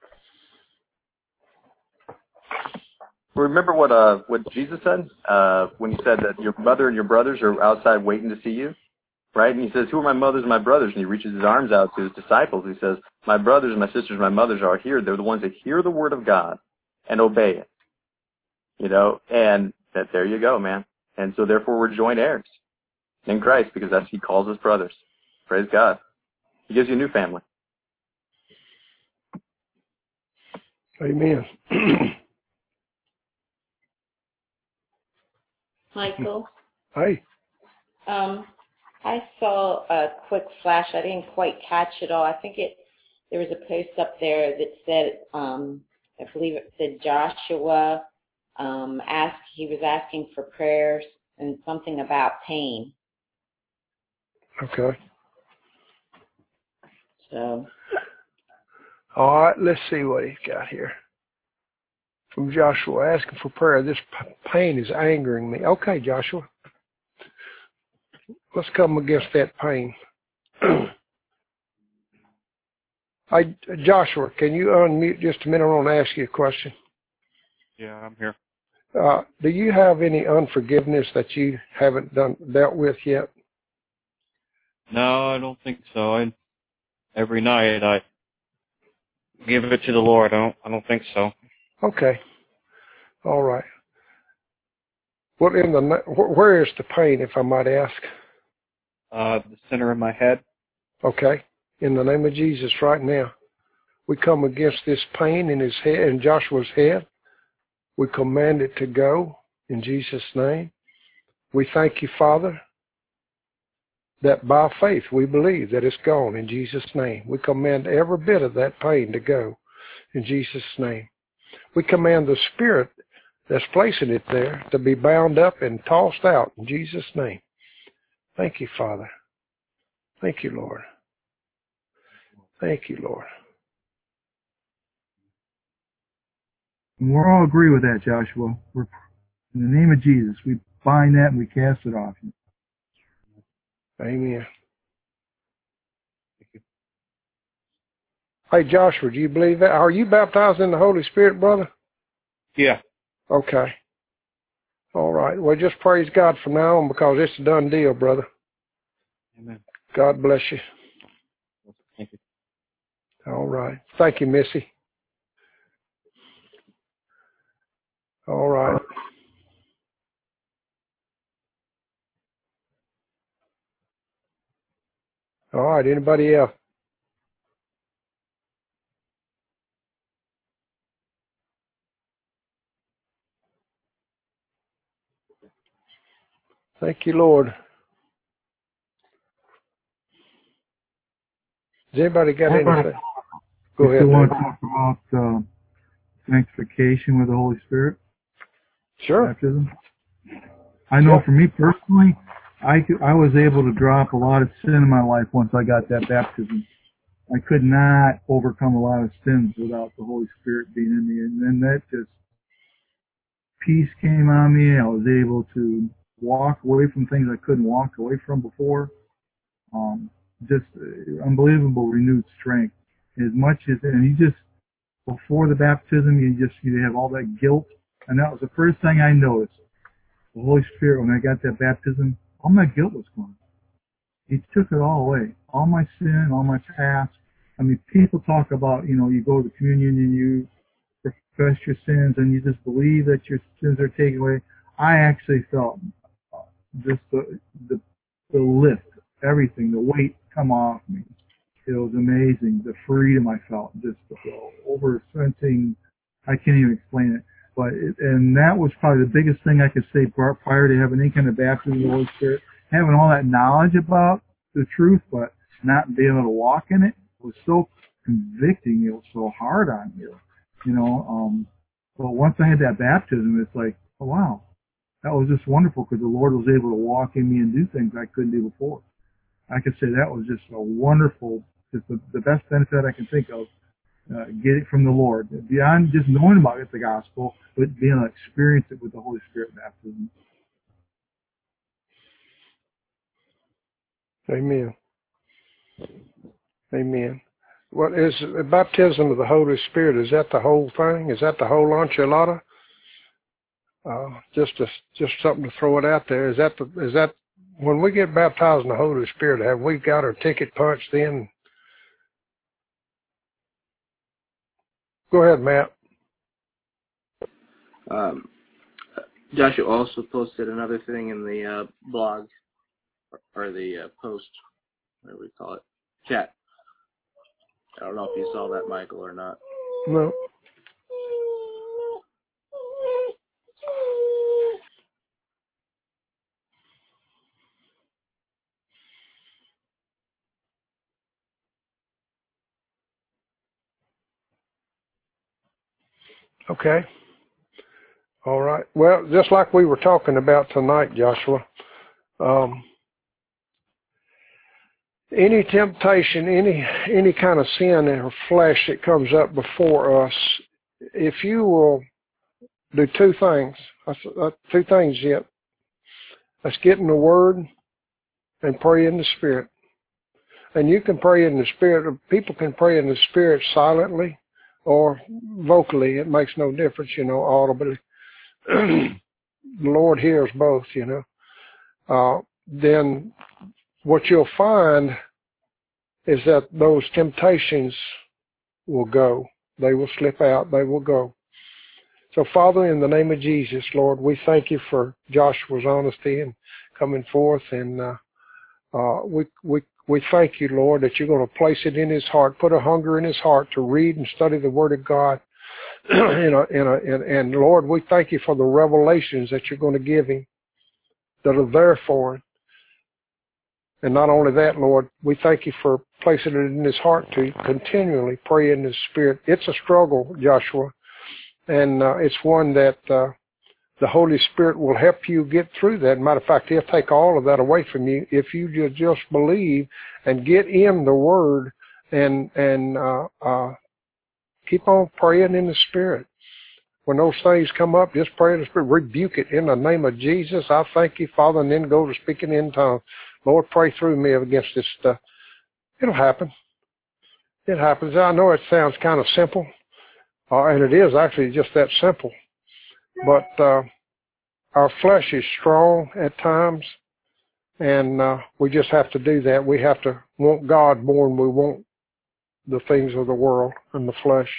Remember what uh what Jesus said uh when he said that your mother and your brothers are outside waiting to see you, right? And he says, "Who are my mothers and my brothers?" And he reaches his arms out to his disciples. He says, "My brothers and my sisters and my mothers are here. They're the ones that hear the word of God and obey it." You know, and that there you go, man. And so therefore we're joint heirs in Christ because that's he calls us brothers. Praise God. He gives you a new family. Amen. Michael, Hey. um, I saw a quick flash. I didn't quite catch it all. I think it there was a post up there that said, um, I believe it said Joshua um, asked. He was asking for prayers and something about pain. Okay. So. All right, let's see what he's got here. From Joshua, asking for prayer. This p- pain is angering me. Okay, Joshua. Let's come against that pain. Hey, Joshua, can you unmute just a minute? I want to ask you a question. Yeah, I'm here. Uh, do you have any unforgiveness that you haven't done dealt with yet? No, I don't think so. I, every night I give it to the Lord. I don't. I don't think so. Okay. All right. What in the where is the pain, if I might ask? Uh, the center of my head. Okay. In the name of Jesus, right now, we come against this pain in his head, in Joshua's head. We command it to go in Jesus' name. We thank you, Father, that by faith we believe that it's gone in Jesus' name. We command every bit of that pain to go in Jesus' name. We command the spirit that's placing it there to be bound up and tossed out in Jesus' name. Thank you, Father. Thank you, Lord. Thank you, Lord. And we're all agree with that, Joshua. We're, in the name of Jesus, we bind that and we cast it off. Amen. Hey, Joshua, do you believe that? Are you baptized in the Holy Spirit, brother? Yeah. Okay. All right. Well, just praise God from now on because it's a done deal, brother. Amen. God bless you. Thank you. All right. Thank you, Missy. All right. All right. Anybody else? Thank you, Lord. Has anybody got anything? Go you ahead. still want David. to talk about uh, sanctification with the Holy Spirit? Sure. Baptism? I know Yeah. for me personally, I, could, I was able to drop a lot of sin in my life once I got that baptism. I could not overcome a lot of sins without the Holy Spirit being in me. And then that just, peace came on me. I was able to walk away from things I couldn't walk away from before. Um, just uh, unbelievable renewed strength. As much as, and you just, before the baptism, you just, you have all that guilt. And that was the first thing I noticed. The Holy Spirit, when I got that baptism, all my guilt was gone. He took it all away. All my sin, all my past. I mean, people talk about, you know, you go to communion and you profess your sins and you just believe that your sins are taken away. I actually felt just the, the, the lift, everything, the weight come off me. It was amazing. The freedom I felt, just the over sensing, I can't even explain it. But it, and that was probably the biggest thing I could say prior to having any kind of baptism of the Holy Spirit. Having all that knowledge about the truth, but not being able to walk in it was so convicting. It was so hard on you. you know. Um, but once I had that baptism, it's like, oh wow, that was just wonderful because the Lord was able to walk in me and do things I couldn't do before. I could say that was just a wonderful, just the, the best benefit I can think of. Uh, get it from the Lord beyond just knowing about it, the gospel, but being able to experience it with the Holy Spirit baptism. Amen. Amen. What is the baptism of the Holy Spirit? Is that the whole thing? Is that the whole enchilada? Uh, just to, just something to throw it out there. Is that the, is that when we get baptized in the Holy Spirit? Have we got our ticket punched in? Go ahead, Matt. Um, Joshua also posted another thing in the uh, blog or, or the uh, post, whatever we call it, chat. I don't know if you saw that, Michael, or not. No. Okay. All right. Well, just like we were talking about tonight, Joshua, um, any temptation, any any kind of sin in our flesh that comes up before us, if you will do two things, that's, that's two things yet. Let's get in the Word and pray in the Spirit. And you can pray in the Spirit. People can pray in the Spirit silently or vocally. It makes no difference, you know, audibly. The Lord hears both, you know. Uh, then what you'll find is that those temptations will go. They will slip out. They will go. So, Father, in the name of Jesus, Lord, we thank you for Joshua's honesty and coming forth. And uh, uh, we, we, we thank you, Lord, that you're going to place it in his heart, put a hunger in his heart to read and study the Word of God. and, uh, and, uh, and, and, Lord, we thank you for the revelations that you're going to give him that are there for him. And not only that, Lord, we thank you for placing it in his heart to continually pray in the Spirit. It's a struggle, Joshua, and uh, it's one that uh, the Holy Spirit will help you get through that. Matter of fact, he'll take all of that away from you if you just believe and get in the Word and and uh, uh, keep on praying in the Spirit. When those things come up, just pray in the Spirit. Rebuke it in the name of Jesus. I thank you, Father, and then go to speaking in tongues. Lord, pray through me against this stuff. It'll happen. It happens. I know it sounds kind of simple, uh, and it is actually just that simple. But uh, our flesh is strong at times, and uh, we just have to do that. We have to want God more than we want the things of the world and the flesh.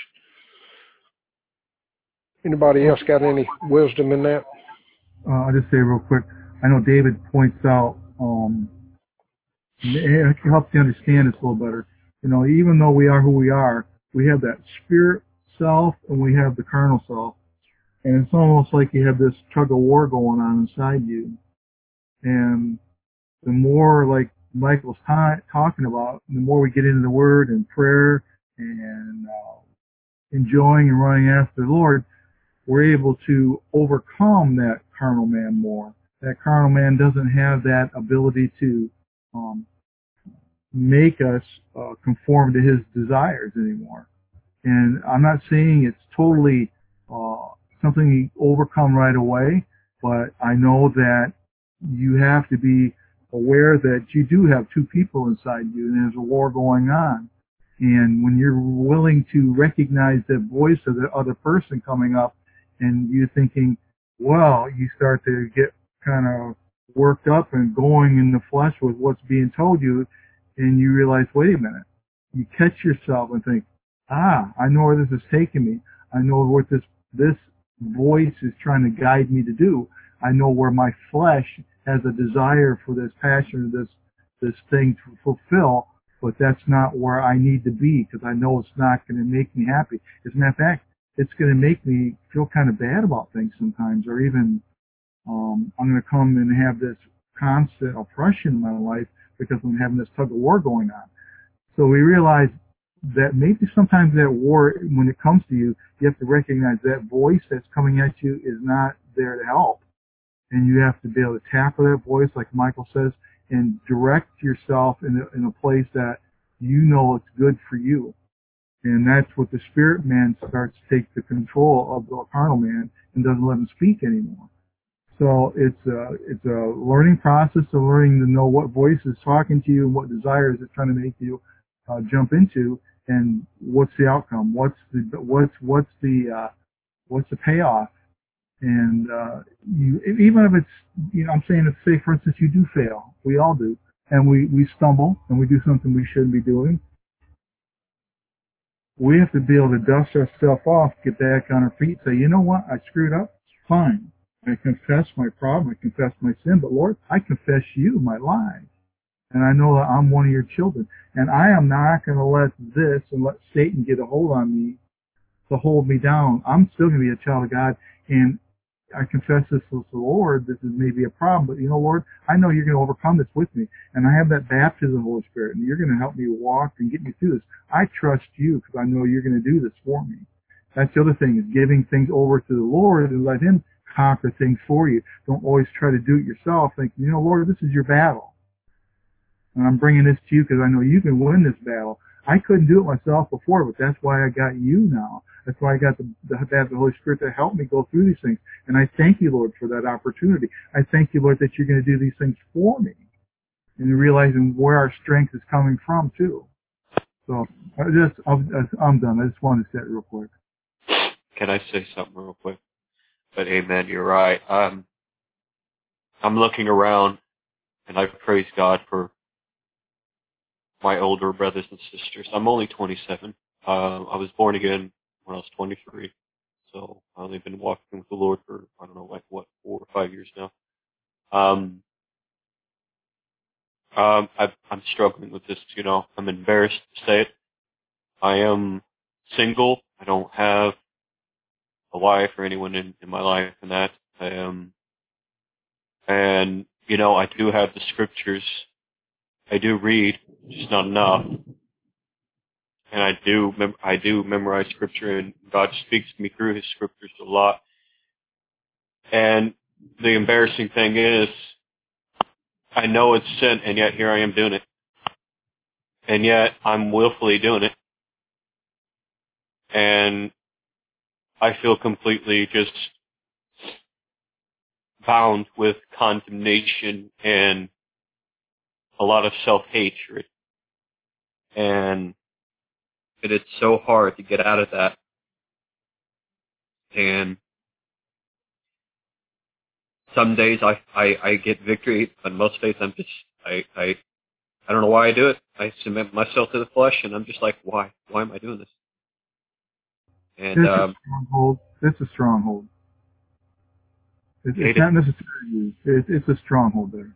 Anybody else got any wisdom in that? Uh, I'll just say real quick. I know David points out, um, it helps you understand this a little better. You know, even though we are who we are, we have that spirit self and we have the carnal self. And it's almost like you have this tug of war going on inside you. And the more, like Michael's ta- talking about, the more we get into the Word and prayer and uh, enjoying and running after the Lord, we're able to overcome that carnal man more. That carnal man doesn't have that ability to um, make us uh, conform to his desires anymore. And I'm not saying it's totally uh, something you overcome right away, but I know that you have to be aware that you do have two people inside you and there's a war going on. And when you're willing to recognize that voice of the other person coming up and you're thinking, well, you start to get kind of worked up and going in the flesh with what's being told you, and you realize, wait a minute. You catch yourself and think, ah, I know where this is taking me. I know what this this voice is trying to guide me to do. I know where my flesh has a desire for this passion, this this thing to fulfill, but that's not where I need to be because I know it's not going to make me happy. As a matter of fact, it's going to make me feel kind of bad about things sometimes, or even um, I'm going to come and have this constant oppression in my life because I'm having this tug of war going on. So we realize that maybe sometimes that war, when it comes to you, you have to recognize that voice that's coming at you is not there to help. And you have to be able to tackle that voice, like Michael says, and direct yourself in a, in a place that you know it's good for you. And that's what the spirit man starts to take the control of the carnal man and doesn't let him speak anymore. So it's a, it's a learning process of learning to know what voice is talking to you and what desires it's trying to make you uh, jump into, and what's the outcome, what's the what's what's the uh, what's the payoff. And uh, you, even if it's, you know, I'm saying, if, say for instance you do fail, we all do, and we we stumble and we do something we shouldn't be doing. We have to be able to dust ourselves off, get back on our feet, say, you know what, I screwed up. Fine. I confess my problem. I confess my sin. But Lord, I confess you, my lies. And I know that I'm one of your children. And I am not going to let this and let Satan get a hold on me to hold me down. I'm still going to be a child of God. And I confess this to the Lord. This is maybe a problem. But, you know, Lord, I know you're going to overcome this with me. And I have that baptism of the Holy Spirit. And you're going to help me walk and get me through this. I trust you because I know you're going to do this for me. That's the other thing, is giving things over to the Lord and let him conquer things for you. Don't always try to do it yourself, thinking, you know, Lord, this is your battle. And I'm bringing this to you because I know you can win this battle. I couldn't do it myself before, but that's why I got you now. That's why I got the, the, the Holy Spirit to help me go through these things. And I thank you, Lord, for that opportunity. I thank you, Lord, that you're going to do these things for me. And realizing where our strength is coming from, too. So, I just, I'm, I'm done. I just wanted to say it real quick. Can I say something real quick? But amen, you're right. Um, I'm looking around, and I praise God for my older brothers and sisters. I'm only twenty-seven. Uh, I was born again when I was twenty-three. So I've only been walking with the Lord for, I don't know, like, what, four or five years now. Um, um, I, I'm struggling with this, you know. I'm embarrassed to say it. I am single. I don't have a wife or anyone in, in my life and that. I am, and, you know, I do have the scriptures. I do read, just not enough. And I do, mem- I do memorize scripture, and God speaks to me through his scriptures a lot. And the embarrassing thing is, I know it's sin, and yet here I am doing it. And yet I'm willfully doing it. And I feel completely just bound with condemnation and a lot of self-hatred. And it is so hard to get out of that. And some days I, I, I get victory, but most days I'm just, I, I, I don't know why I do it. I submit myself to the flesh, and I'm just like, why? Why am I doing this? And, it's um, a stronghold. It's a stronghold. It's, it's not necessarily you. It's, it's a stronghold there.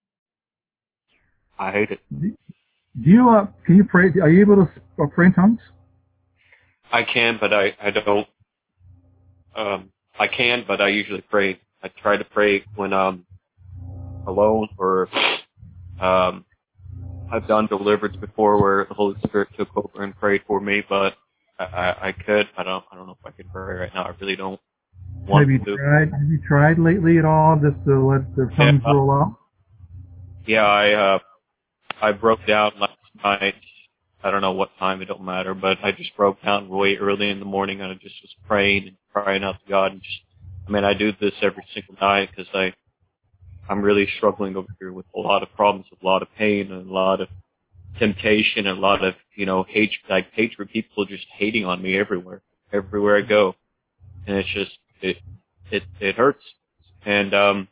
I hate it. Do you, uh, can you pray? Are you able to uh, pray in tongues? I can, but I, I don't, um, I can, but I usually pray. I try to pray when I'm alone, or, um, I've done deliverance before where the Holy Spirit took over and prayed for me, but I, I, I could. I don't, I don't know if I can pray right now. I really don't want have you to. tried? Have you tried lately at all just to let the tongues yeah, roll out? Yeah, I, uh, I broke down last night. I don't know what time, it don't matter, but I just broke down way early in the morning, and I just was praying and crying out to God. And just, I mean, I do this every single night because I, I'm really struggling over here with a lot of problems, with a lot of pain and a lot of temptation and a lot of, you know, hate, like hatred, people just hating on me everywhere, everywhere I go. And it's just, it, it, it hurts. And, um,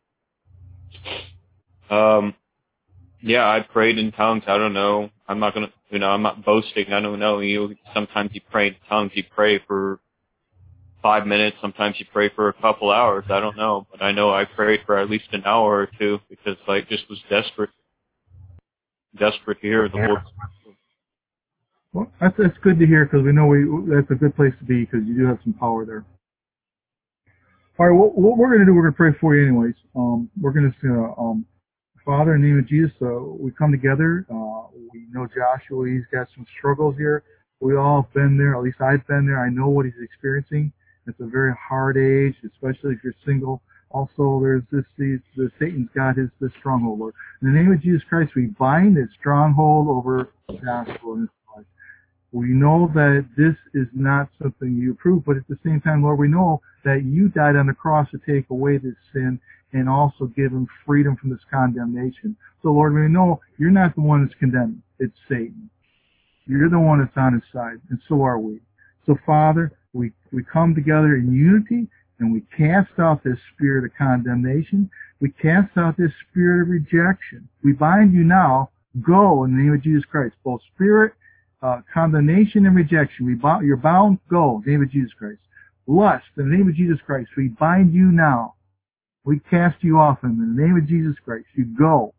um, yeah, I prayed in tongues. I don't know. I'm not going to, you know, I'm not boasting. I don't know. You, sometimes you pray in tongues. You pray for five minutes. Sometimes you pray for a couple hours. I don't know. But I know I prayed for at least an hour or two because I just was desperate, desperate to hear the Lord. Well, that's, that's good to hear because we know we, that's a good place to be because you do have some power there. All right, what, what we're going to do, we're going to pray for you anyways. Um, we're going to, uh, um, Father, in the name of Jesus, uh, we come together. Uh, we know Joshua, he's got some struggles here. We all have been there. At least I've been there. I know what he's experiencing. It's a very hard age, especially if you're single. Also, there's this, these, the Satan's got his, this stronghold, Lord. In the name of Jesus Christ, we bind this stronghold over Joshua and his life. We know that this is not something you approve, but at the same time, Lord, we know that you died on the cross to take away this sin and also give him freedom from this condemnation. So, Lord, we know you're not the one that's condemned. It's Satan. You're the one that's on his side, and so are we. So, Father, we, we come together in unity, and we cast out this spirit of condemnation. We cast out this spirit of rejection. We bind you now. Go in the name of Jesus Christ. Both spirit, uh, condemnation, and rejection. We bound, you're bound. Go in the name of Jesus Christ. Lust in the name of Jesus Christ. We bind you now. We cast you off in the name of Jesus Christ. You go.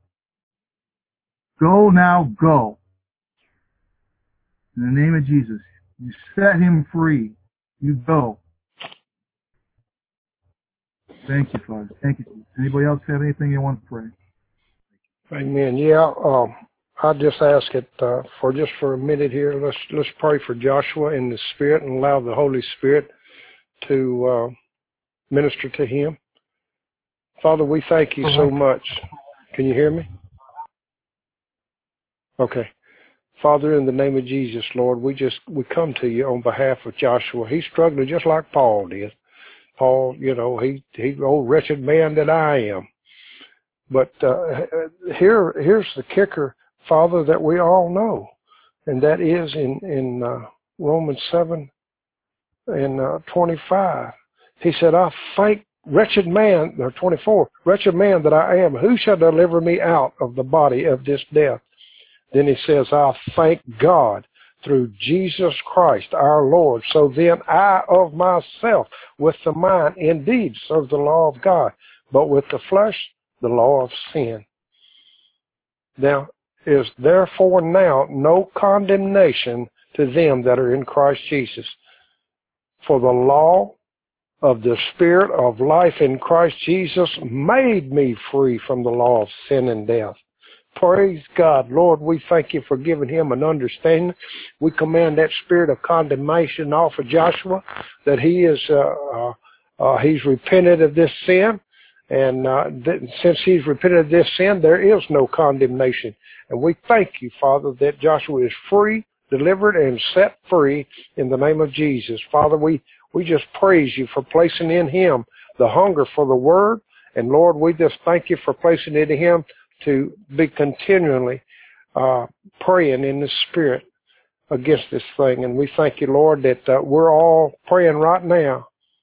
Go now. Go. In the name of Jesus. You set him free. You go. Thank you, Father. Thank you. Anybody else have anything you want to pray? Amen. Yeah, um, I just ask it uh, for just for a minute here. Let's let's pray for Joshua in the Spirit and allow the Holy Spirit to uh, minister to him. Father, we thank you so much. Can you hear me? Okay. Father, in the name of Jesus, Lord, we just we come to you on behalf of Joshua. He's struggling just like Paul did. Paul, you know, he he old wretched man that I am. But uh, here here's the kicker, Father, that we all know, and that is in in uh, Romans seven and uh, twenty-five. He said, "I thank wretched man," or twenty-four, wretched man that I am. Who shall deliver me out of the body of this death? Then he says, "I thank God through Jesus Christ our Lord. So then I of myself with the mind indeed serve the law of God, but with the flesh the law of sin. Now is therefore now no condemnation to them that are in Christ Jesus. For the law of the Spirit of life in Christ Jesus made me free from the law of sin and death." Praise God. Lord, we thank you for giving him an understanding. We command that spirit of condemnation off of Joshua, that he is, uh, uh, uh he's repented of this sin. And uh, th- since he's repented of this sin, there is no condemnation. And we thank you, Father, that Joshua is free, delivered, and set free in the name of Jesus. Father, we, we just praise you for placing in him the hunger for the word. And Lord, we just thank you for placing it in him to be continually uh, praying in the Spirit against this thing. And we thank you, Lord, that uh, we're all praying right now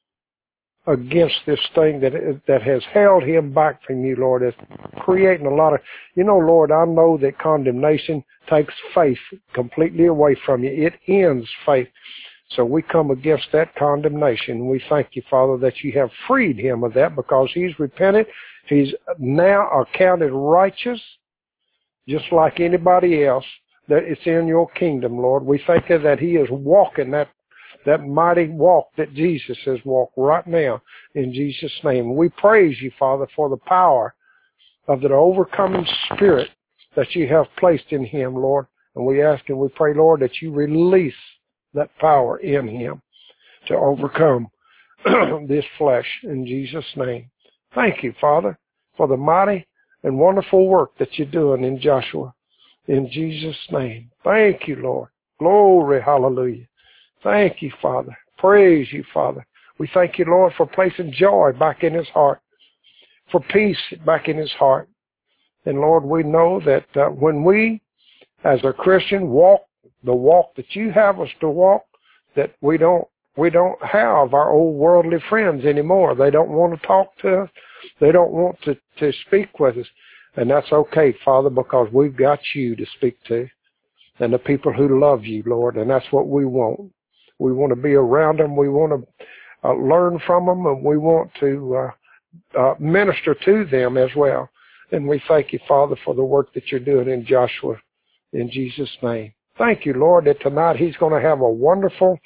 against this thing that that has held him back from you, Lord. It's creating a lot of, you know, Lord, I know that condemnation takes faith completely away from you. It ends faith. So we come against that condemnation. We thank you, Father, that you have freed him of that because he's repented. He's now accounted righteous, just like anybody else, that it's in your kingdom, Lord. We thank you that he is walking that, that mighty walk that Jesus has walked right now in Jesus' name. We praise you, Father, for the power of the overcoming spirit that you have placed in him, Lord. And we ask and we pray, Lord, that you release that power in him to overcome this flesh in Jesus' name. Thank you, Father, for the mighty and wonderful work that you're doing in Joshua. In Jesus' name. Thank you, Lord. Glory, hallelujah. Thank you, Father. Praise you, Father. We thank you, Lord, for placing joy back in his heart, for peace back in his heart. And Lord, we know that uh, when we, as a Christian, walk the walk that you have us to walk, that we don't we don't have our old worldly friends anymore. They don't want to talk to us. They don't want to, to speak with us. And that's okay, Father, because we've got you to speak to and the people who love you, Lord, and that's what we want. We want to be around them. We want to uh, learn from them, and we want to uh, uh, minister to them as well. And we thank you, Father, for the work that you're doing in Joshua, in Jesus' name. Thank you, Lord, that tonight he's going to have a wonderful,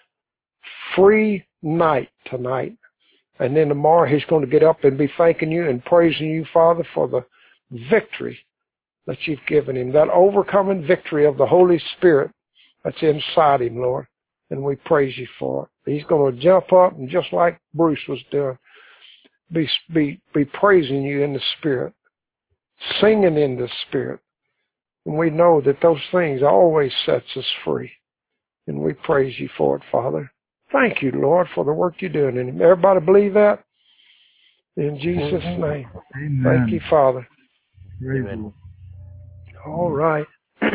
free night tonight. And then tomorrow he's going to get up and be thanking you and praising you, Father, for the victory that you've given him, that overcoming victory of the Holy Spirit that's inside him, Lord. And we praise you for it. He's going to jump up and just like Bruce was doing, be, be, be praising you in the Spirit, singing in the Spirit. And we know that those things always sets us free. And we praise you for it, Father. Thank you, Lord, for the work you're doing in him. Everybody believe that? In Jesus' name. Amen. Thank you, Father. Amen. All right.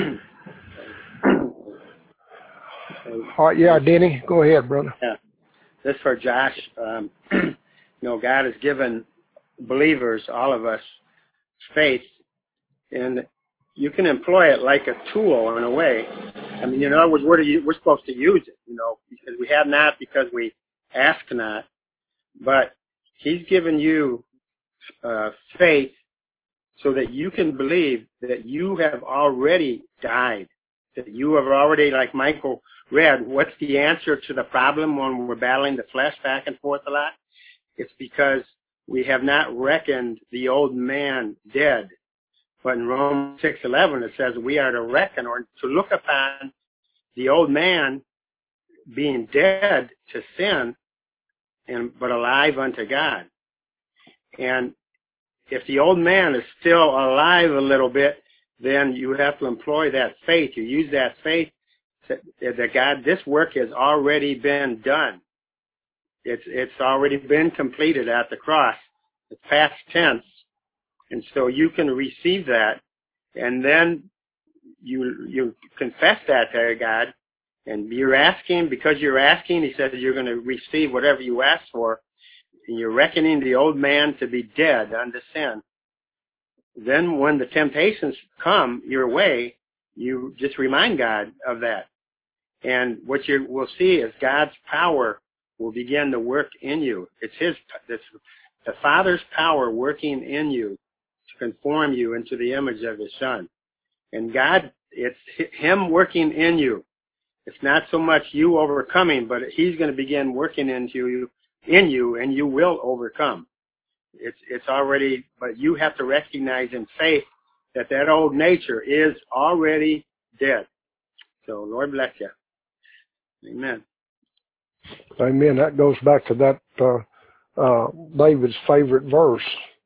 All right, yeah, Denny, go ahead, brother. Yeah. This for Josh. Um, you know, God has given believers, all of us, faith, and you can employ it like a tool in a way. I mean, in other words, we're, to, we're supposed to use it, you know, because we have not because we ask not. But he's given you uh, faith so that you can believe that you have already died, that you have already, like Michael read, what's the answer to the problem when we're battling the flesh back and forth a lot? It's because we have not reckoned the old man dead. But in Romans six eleven it says we are to reckon or to look upon the old man being dead to sin, and but alive unto God. And if the old man is still alive a little bit, then you have to employ that faith. You use that faith that, that God, this work has already been done. It's it's already been completed at the cross. It's past tense. And so you can receive that, and then you you confess that to God, and you're asking, because you're asking, he says you're going to receive whatever you ask for, and you're reckoning the old man to be dead unto sin. Then when the temptations come your way, you just remind God of that. And what you will see is God's power will begin to work in you. It's his, it's the Father's power working in you to conform you into the image of his Son. And God, it's him working in you. It's not so much you overcoming, but he's going to begin working into you, in you, and you will overcome. It's it's already, but you have to recognize in faith that that old nature is already dead. So Lord bless you. Amen. Amen. That goes back to that uh, uh, David's favorite verse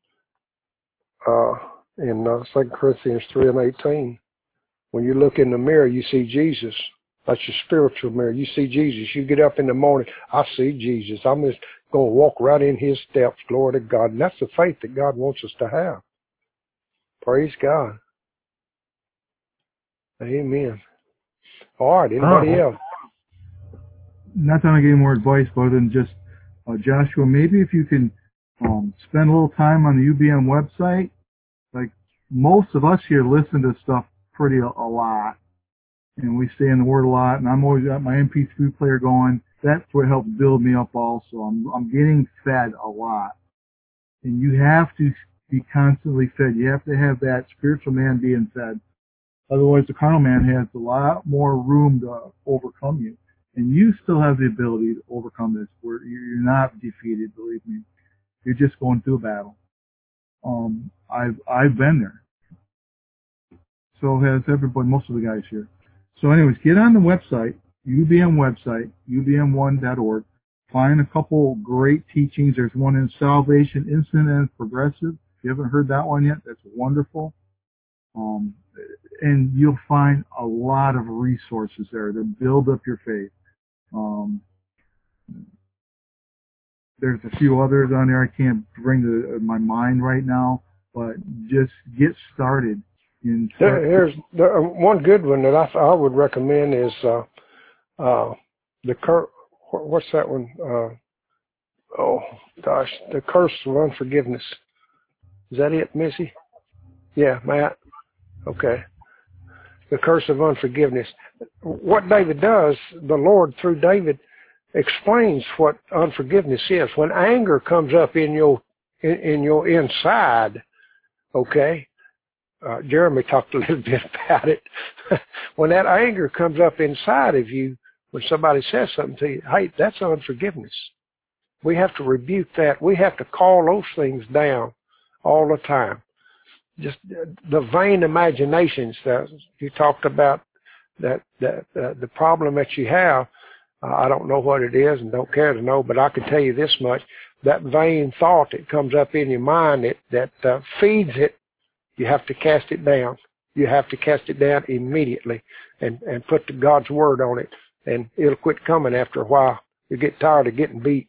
uh, in uh, Second Corinthians three and eighteen. When you look in the mirror, you see Jesus. That's your spiritual mirror. You see Jesus. You get up in the morning, I see Jesus. I'm just going to walk right in his steps. Glory to God. And that's the faith that God wants us to have. Praise God. Amen. All right. Anybody Oh. else? Not trying to give more advice, but other than just, uh, Joshua, maybe if you can um, spend a little time on the U B M website. Like most of us here listen to stuff pretty a, a lot. And we stay in the Word a lot, and I'm always got my M P three player going. That's what helps build me up also. I'm, I'm getting fed a lot. And you have to be constantly fed. You have to have that spiritual man being fed. Otherwise, the carnal man has a lot more room to overcome you. And you still have the ability to overcome this. Where you're not defeated, believe me. You're just going through a battle. Um, I've, I've been there. So has everybody, most of the guys here. So anyways, get on the website, U B M website, U B M one dot org. Find a couple great teachings. There's one in Salvation, Instant and Progressive. If you haven't heard that one yet, that's wonderful. Um, and you'll find a lot of resources there to build up your faith. Um, there's a few others on there I can't bring to my mind right now, but just get started. In There, here's there, one good one that I, I would recommend is uh, uh, the cur- what's that one? Uh, oh gosh, the curse of unforgiveness. Is that it, Missy? Yeah, Matt. Okay. The curse of unforgiveness. What David does, the Lord through David explains what unforgiveness is. When anger comes up in your in, in your inside, okay. Uh, Jeremy talked a little bit about it. When that anger comes up inside of you, when somebody says something to you, hey, that's unforgiveness. We have to rebuke that. We have to call those things down all the time. Just the vain imaginations that you talked about that, that uh, the problem that you have, uh, I don't know what it is and don't care to know, but I can tell you this much, that vain thought that comes up in your mind that, that uh, feeds it, you have to cast it down. You have to cast it down immediately and, and put the God's word on it, and it'll quit coming after a while. You get tired of getting beat,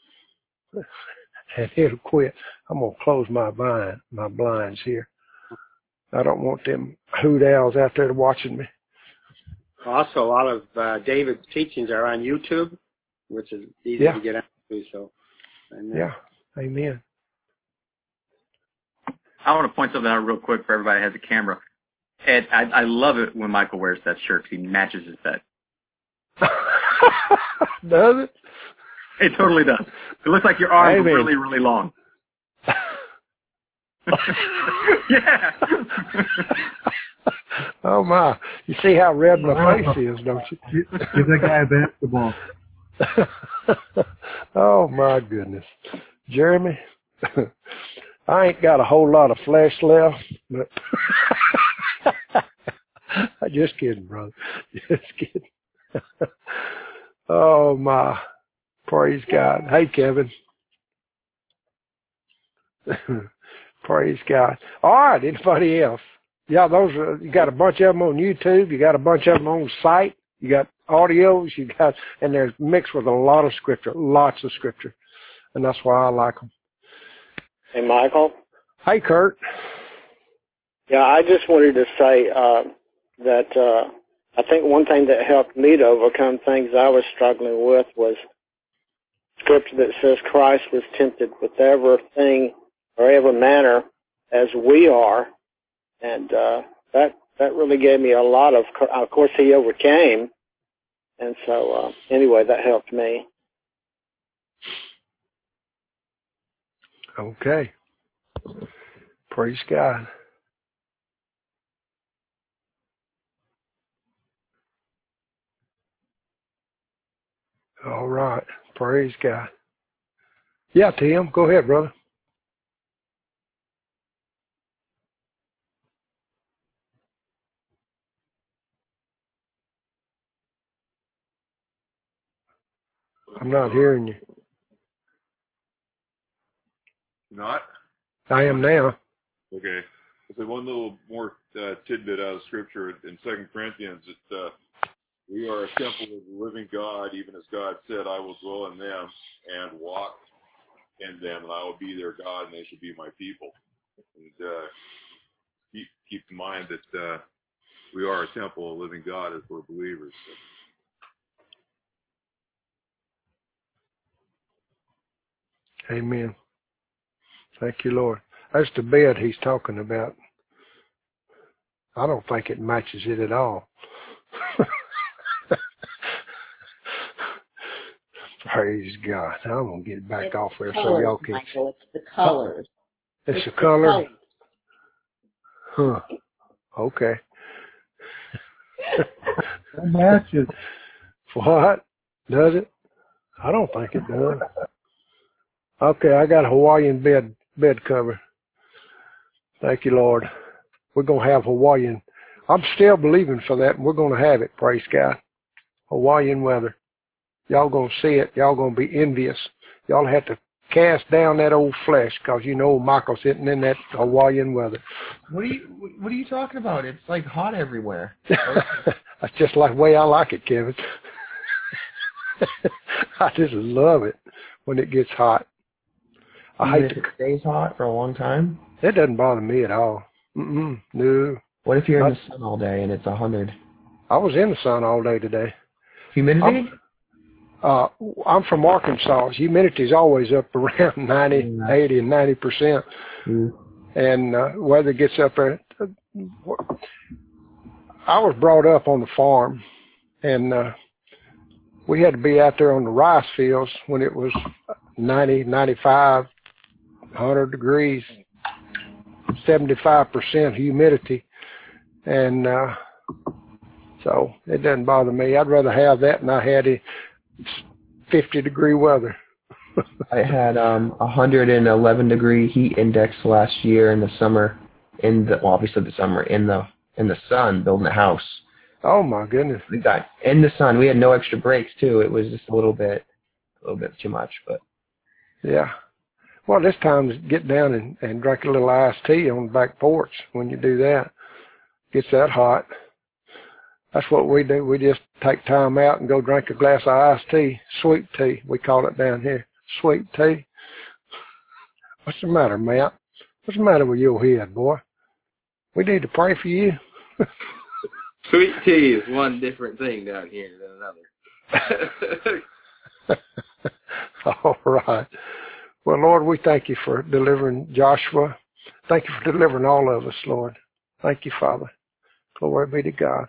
and it'll quit. I'm going to close my blind, my blinds here. I don't want them hoot owls out there watching me. Also, a lot of uh, David's teachings are on YouTube, which is easy Yeah. to get into. So, amen. Yeah, amen. I want to point something out real quick for everybody who has a camera. Ed, I, I love it when Michael wears that shirt because he matches his bed. Does it? It totally does. It looks like your arms Amen. are really, really long. Yeah. Oh my! You see how red my face is, don't you? Give that guy a basketball. Oh my goodness, Jeremy. I ain't got a whole lot of flesh left, but I'm just kidding, brother. Just kidding. Oh my! Praise God. Hey, Kevin. Praise God. All right. Anybody else? Yeah, those are, you got a bunch of them on YouTube. You got a bunch of them on site. You got audios. You got, and they're mixed with a lot of scripture, lots of scripture, and that's why I like them. Hey, Michael. Hey, Kurt. Yeah, I just wanted to say uh, that uh, I think one thing that helped me to overcome things I was struggling with was scripture that says Christ was tempted with everything or every manner as we are. And uh, that that really gave me a lot of, of course, he overcame. And so, uh, anyway, that helped me. Okay. Praise God. All right. Praise God. Yeah, Tim, go ahead, brother. I'm not hearing you. Not? I am now. Okay. So one little more uh, tidbit out of Scripture in Second Corinthians. It, uh, we are a temple of the living God, even as God said, I will dwell in them and walk in them, and I will be their God, and they shall be my people. And uh, keep, keep in mind that uh, we are a temple of the living God as we're believers. So. Amen. Thank you, Lord. That's the bed he's talking about. I don't think it matches it at all. Praise God. I'm going to get back It's off the there colors, so y'all can. Michael. It's the colors. It's, it's the, the color? colors. Huh. Okay. It matches. What? Does it? I don't think it does. Okay, I got a Hawaiian bed bed cover. Thank you, Lord. We're going to have Hawaiian. I'm still believing for that, and we're going to have it, praise God. Hawaiian weather. Y'all going to see it. Y'all going to be envious. Y'all have to cast down that old flesh because you know Michael's sitting in that Hawaiian weather. What are you What are you talking about? It's like hot everywhere. That's just like the way I like it, Kevin. I just love it when it gets hot. I Even hate if it stays hot for a long time? It doesn't bother me at all. Mm-mm, no. What if you're I, in the sun all day and it's a hundred? I was in the sun all day today. Humidity? I'm, uh, I'm from Arkansas. Humidity's always up around ninety, mm. eighty, and ninety percent. Mm. And uh, weather gets up there. I was brought up on the farm, and uh, we had to be out there on the rice fields when it was ninety, ninety-five, one hundred degrees, seventy-five percent humidity. And uh, so it doesn't bother me. I'd rather have that than I had a fifty degree weather. I had um one hundred eleven degree heat index last year in the summer, in the well, obviously the summer in the in the sun building a house. Oh my goodness. We got in the sun. We had no extra brakes too. It was just a little bit, a little bit too much, but. Yeah. Well, this time to get down and, and drink a little iced tea on the back porch when you do that. Gets that hot. That's what we do. We just take time out and go drink a glass of iced tea, sweet tea. We call it down here, sweet tea. What's the matter, Matt? What's the matter with your head, boy? We need to pray for you. Sweet tea is one different thing down here than another. All right. Well, Lord, we thank you for delivering Joshua. Thank you for delivering all of us, Lord. Thank you, Father. Glory be to God.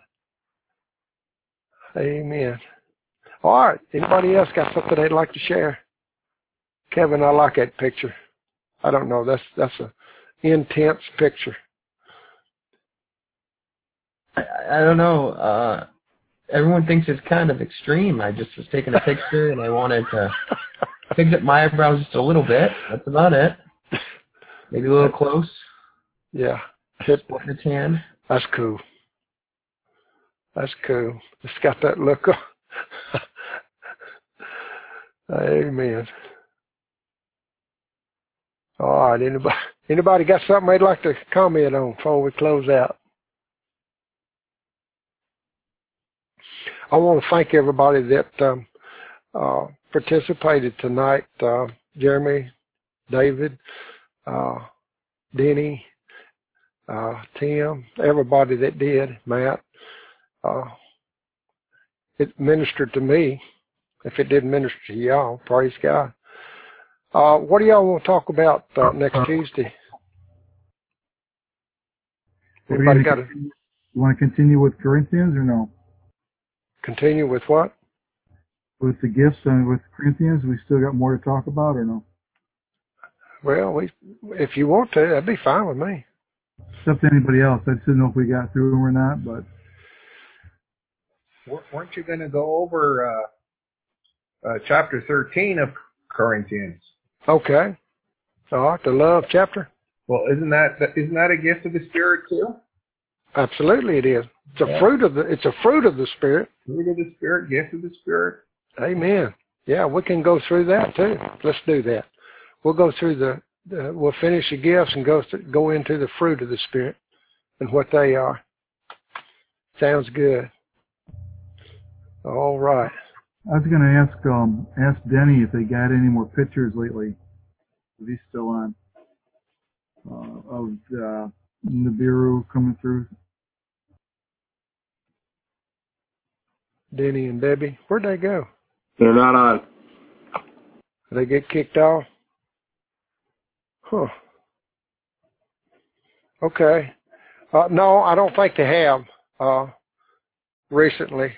Amen. All right. Anybody else got something they'd like to share? Kevin, I like that picture. I don't know. That's that's a intense picture. I, I don't know. Uh, everyone thinks it's kind of extreme. I just was taking a picture and I wanted to fix up my eyebrows just a little bit. That's about it. Maybe a little close. Yeah. Hit the tan. That's cool. That's cool. It's got that look. Amen. All right. Anybody, anybody got something they'd like to comment on before we close out? I want to thank everybody that um, uh, participated tonight. Uh, Jeremy, David, uh, Denny, uh, Tim, everybody that did, Matt. Uh, it ministered to me. If it didn't minister to y'all, praise God. Uh, what do y'all want to talk about uh, next Tuesday? Everybody got to You want to continue with Corinthians or no? continue with what? With the gifts and with Corinthians, we still got more to talk about or no? Well, we, if you want to, that'd be fine with me. It's up to anybody else. I just didn't know if we got through them or not, but. Weren't you going to go over uh, uh, chapter thirteen of Corinthians? Okay. All right, the love chapter. Well, isn't that isn't that a gift of the Spirit too? Absolutely, it is. It's a Yeah. fruit of the. It's a fruit of the Spirit. Fruit of the Spirit, gift of the Spirit. Amen. Yeah, we can go through that too. Let's do that. We'll go through the. the we'll finish the gifts and go th- go into the fruit of the Spirit and what they are. Sounds good. All right. I was going to ask um ask Denny if they got any more pictures lately. If he's still on. Uh, of uh, Nibiru coming through. Denny and Debbie, where'd they go? They're not on. Did they get kicked off? Huh. Okay. Uh, no, I don't think they have uh, recently.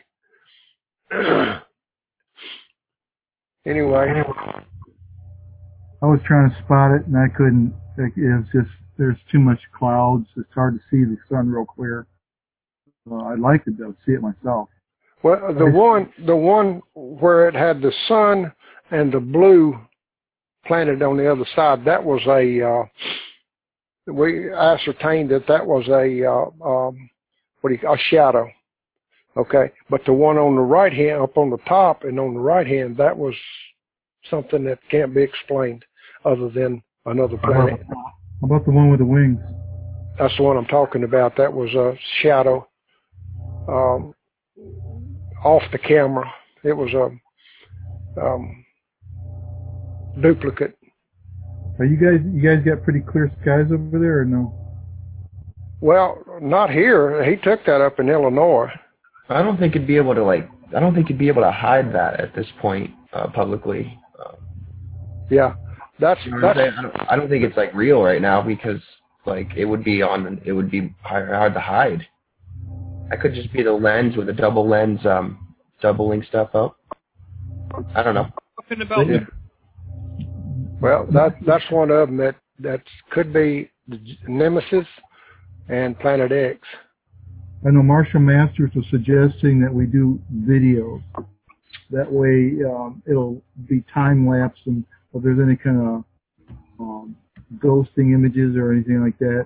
Anyway. I was trying to spot it and I couldn't. It was just, there's too much clouds. It's hard to see the sun real clear. Uh, I'd like to be able to see it myself. Well, the one, the one where it had the sun and the blue planet on the other side, that was a, uh, we ascertained that that was a, uh, um, what do you, a shadow. Okay. But the one on the right hand, up on the top and on the right hand, that was something that can't be explained other than another planet. How about the one with the wings? That's the one I'm talking about. That was a shadow, um, off the camera. It was a, um, duplicate. Are you guys, you guys got pretty clear skies over there or no? Well, not here. He took that up in Illinois. I don't think he'd be able to like. I don't think he'd be able to hide that at this point uh, publicly. Uh, yeah, that's you know that's. I don't, I don't think it's like real right now because like it would be on. It would be hard, hard to hide. That could just be the lens with a double lens, um, doubling stuff up. I don't know. Talking about Yeah. Well, that that's one of them that that could be Nemesis and Planet X. I know Marshall Masters was suggesting that we do videos. That way, um, it'll be time lapse, and if there's any kind of um, ghosting images or anything like that,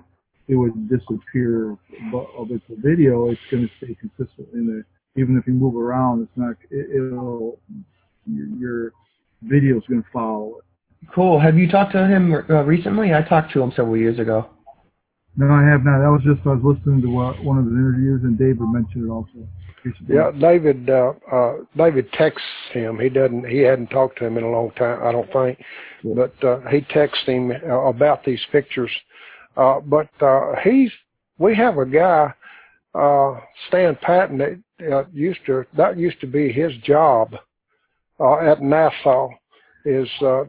it would disappear. But if it's a video, it's going to stay consistent in there. Even if you move around, it's not. It, it'll your, your video's going to follow it. Cool. Have you talked to him uh, recently? I talked to him several years ago. No, I have not. That was just I was listening to uh, one of his interviews, and David mentioned it also. Yeah, David. Uh, uh, David texts him. He doesn't. He hadn't talked to him in a long time, I don't think. Yeah. But uh, he texts him uh, about these pictures. Uh, but uh, he's. We have a guy, uh, Stan Patton, that uh, used to. That used to be his job uh, at NASA. Is uh,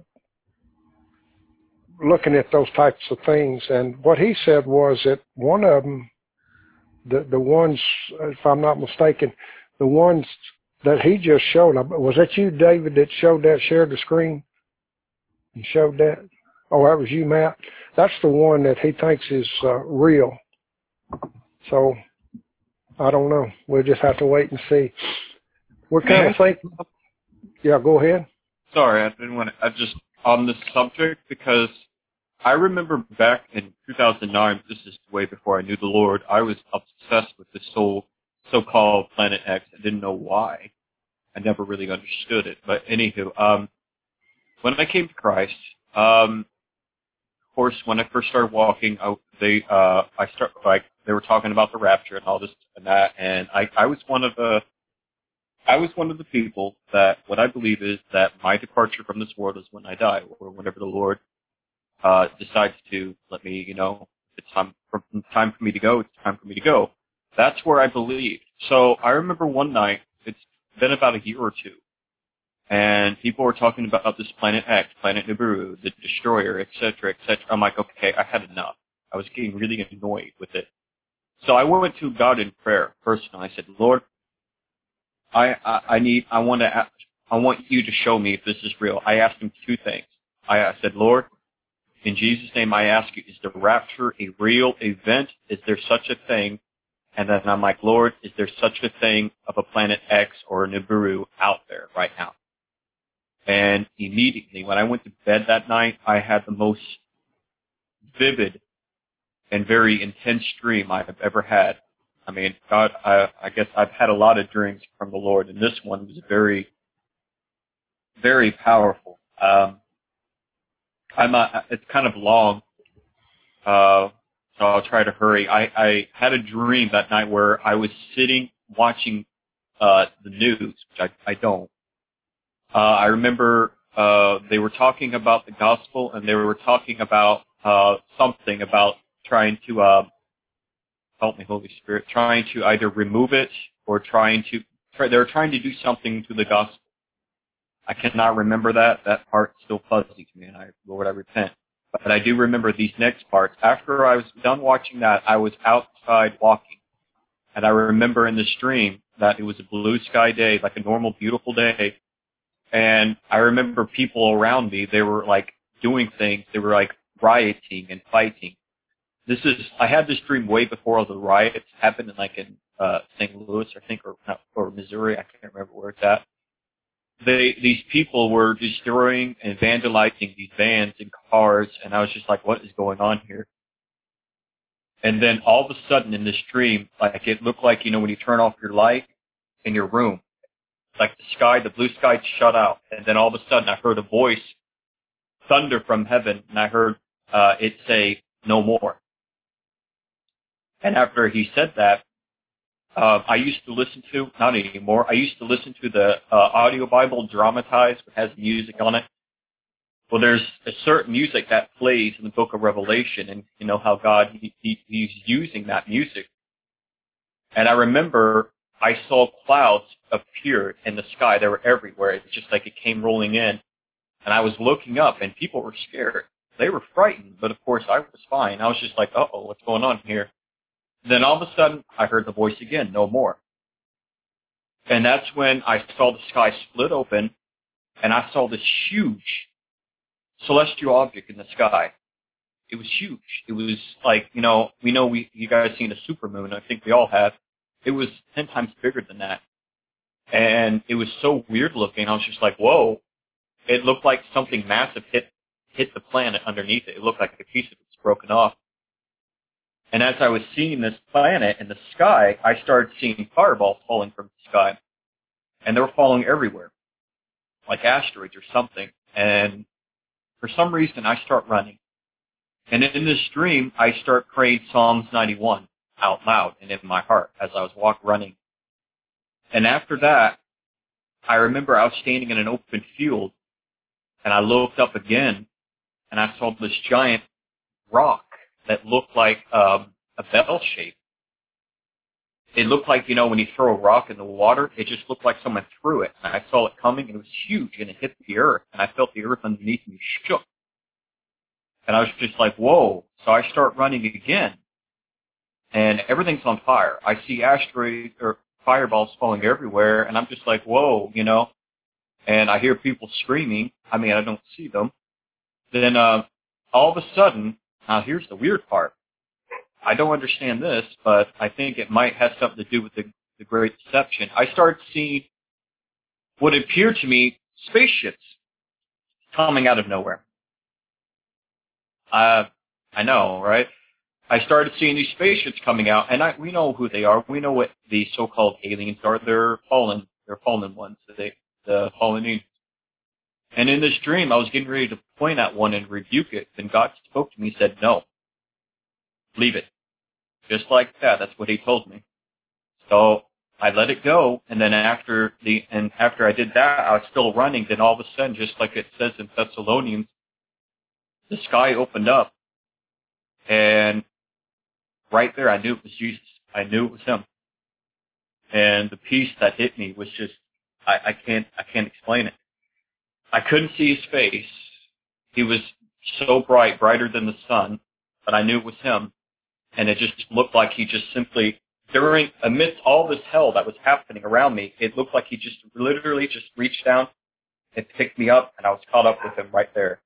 looking at those types of things, and what he said was that one of them, the the ones, if I'm not mistaken, the ones that he just showed, was that you, David, that showed that, shared the screen and showed that? Oh, that was you, Matt. That's the one that he thinks is uh, real. So I don't know. We'll just have to wait and see. We're kind of thinking. Yeah, go ahead. Sorry, I didn't want to. I just on this subject because I remember back in two thousand nine, this is way before I knew the Lord, I was obsessed with this whole so-called Planet X. I didn't know why. I never really understood it. But anywho, um, when I came to Christ, um, of course, when I first started walking, I, they, uh, I start like they were talking about the rapture and all this and that, and I, I was one of the, I was one of the people that what I believe is that my departure from this world is when I die, or whenever the Lord Uh, decides to let me, you know, it's time for, time for me to go, it's time for me to go. That's where I believe. So I remember one night, it's been about a year or two, and people were talking about this Planet X, Planet Nibiru, the Destroyer, et cetera, et cetera. I'm like, okay, I had enough. I was getting really annoyed with it. So I went to God in prayer personally. I said, Lord, I, I, I need, I want to, I want you to show me if this is real. I asked him two things. I, I said, Lord, in Jesus' name, I ask you, is the rapture a real event? Is there such a thing? And then I'm like, Lord, is there such a thing of a Planet X or a Nibiru out there right now? And immediately, when I went to bed that night, I had the most vivid and very intense dream I've ever had. I mean, God, I, I guess I've had a lot of dreams from the Lord, and this one was very, very powerful. Um, I'm a, it's kind of long, uh, so I'll try to hurry. I, I had a dream that night where I was sitting watching uh, the news, which I, I don't. Uh, I remember uh, they were talking about the gospel, and they were talking about uh, something about trying to, uh, help me, Holy Spirit, trying to either remove it or trying to, try, they were trying to do something to the gospel. I cannot remember that. That part's still fuzzy to me, and I, Lord, I repent. But I do remember these next parts. After I was done watching that, I was outside walking. And I remember in the stream that it was a blue sky day, like a normal, beautiful day. And I remember people around me, they were like doing things. They were like rioting and fighting. This is, I had this dream way before all the riots happened in like in uh, Saint Louis, I think, or, or Missouri. I can't remember where it's at. They, these people were destroying and vandalizing these vans and cars, and I was just like, what is going on here? And then all of a sudden in this dream, like it looked like, you know, when you turn off your light in your room, like the sky, the blue sky shut out, and then all of a sudden I heard a voice thunder from heaven, and I heard uh, it say, no more. And after he said that, Uh, I used to listen to, not anymore, I used to listen to the uh, audio Bible dramatized, which has music on it. Well, there's a certain music that plays in the book of Revelation, and you know how God, he, he, he's using that music. And I remember I saw clouds appear in the sky. They were everywhere. It's just like it came rolling in. And I was looking up, and people were scared. They were frightened, but of course I was fine. I was just like, uh-oh, what's going on here? Then all of a sudden, I heard the voice again, no more. And that's when I saw the sky split open, and I saw this huge celestial object in the sky. It was huge. It was like, you know, we know we you guys seen a supermoon. I think we all have. It was ten times bigger than that. And it was so weird looking. I was just like, whoa. It looked like something massive hit hit the planet underneath it. It looked like a piece of it was broken off. And as I was seeing this planet in the sky, I started seeing fireballs falling from the sky. And they were falling everywhere, like asteroids or something. And for some reason, I start running. And in this dream, I start praying Psalms ninety-one out loud and in my heart as I was walk running. And after that, I remember I was standing in an open field, and I looked up again, and I saw this giant rock that looked like um, a bell shape. It looked like, you know, when you throw a rock in the water, it just looked like someone threw it. And I saw it coming, and it was huge, and it hit the earth, and I felt the earth underneath me shook. And I was just like, whoa. So I start running again, and everything's on fire. I see asteroids or fireballs falling everywhere, and I'm just like, whoa, you know. And I hear people screaming. I mean, I don't see them. Then uh, all of a sudden, now here's the weird part. I don't understand this, but I think it might have something to do with the, the Great Deception. I started seeing what appeared to me spaceships coming out of nowhere. Uh, I know, right? I started seeing these spaceships coming out, and I, we know who they are. We know what the so-called aliens are. They're fallen. They're fallen ones. They, the fallen angels. And in this dream, I was getting ready to point at one and rebuke it. Then God spoke to me and said, no, leave it. Just like that. That's what he told me. So I let it go. And then after the, and after I did that, I was still running. Then all of a sudden, just like it says in Thessalonians, the sky opened up. And right there, I knew it was Jesus. I knew it was him. And the peace that hit me was just, I, I can't, I can't explain it. I couldn't see his face. He was so bright, brighter than the sun, but I knew it was him. And it just looked like he just simply, during, amidst all this hell that was happening around me, it looked like he just literally just reached down and picked me up, and I was caught up with him right there.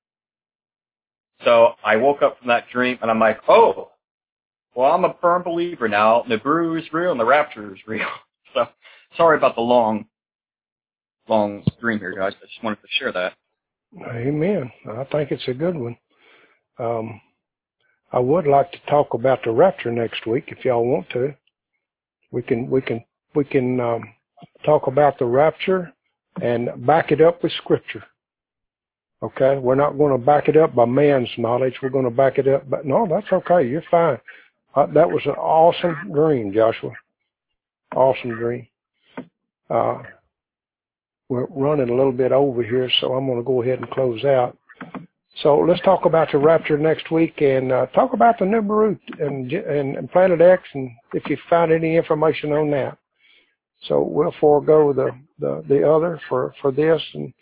So I woke up from that dream, and I'm like, oh, well, I'm a firm believer now. Nibiru is real, and the rapture is real. So sorry about the long, long dream here, guys. I just wanted to share that. Amen. I think it's a good one. Um, I would like to talk about the rapture next week, if y'all want to. We can, we can, we can um, talk about the rapture and back it up with Scripture. Okay, we're not going to back it up by man's knowledge. We're going to back it up. But no, that's okay. You're fine. Uh, that was an awesome dream, Joshua. Awesome dream. Uh, we're running a little bit over here, so I'm going to go ahead and close out. So let's talk about the rapture next week, and uh, talk about the Nibiru and, and, and Planet X, and if you find any information on that. So we'll forego the, the, the other for, for this, and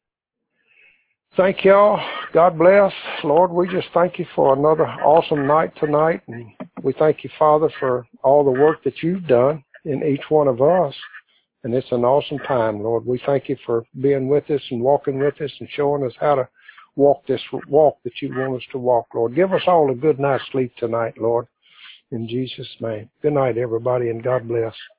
thank y'all. God bless. Lord, we just thank you for another awesome night tonight. And we thank you, Father, for all the work that you've done in each one of us. And it's an awesome time, Lord. We thank you for being with us and walking with us and showing us how to walk this walk that you want us to walk, Lord. Give us all a good night's sleep tonight, Lord. In Jesus' name. Good night, everybody, and God bless.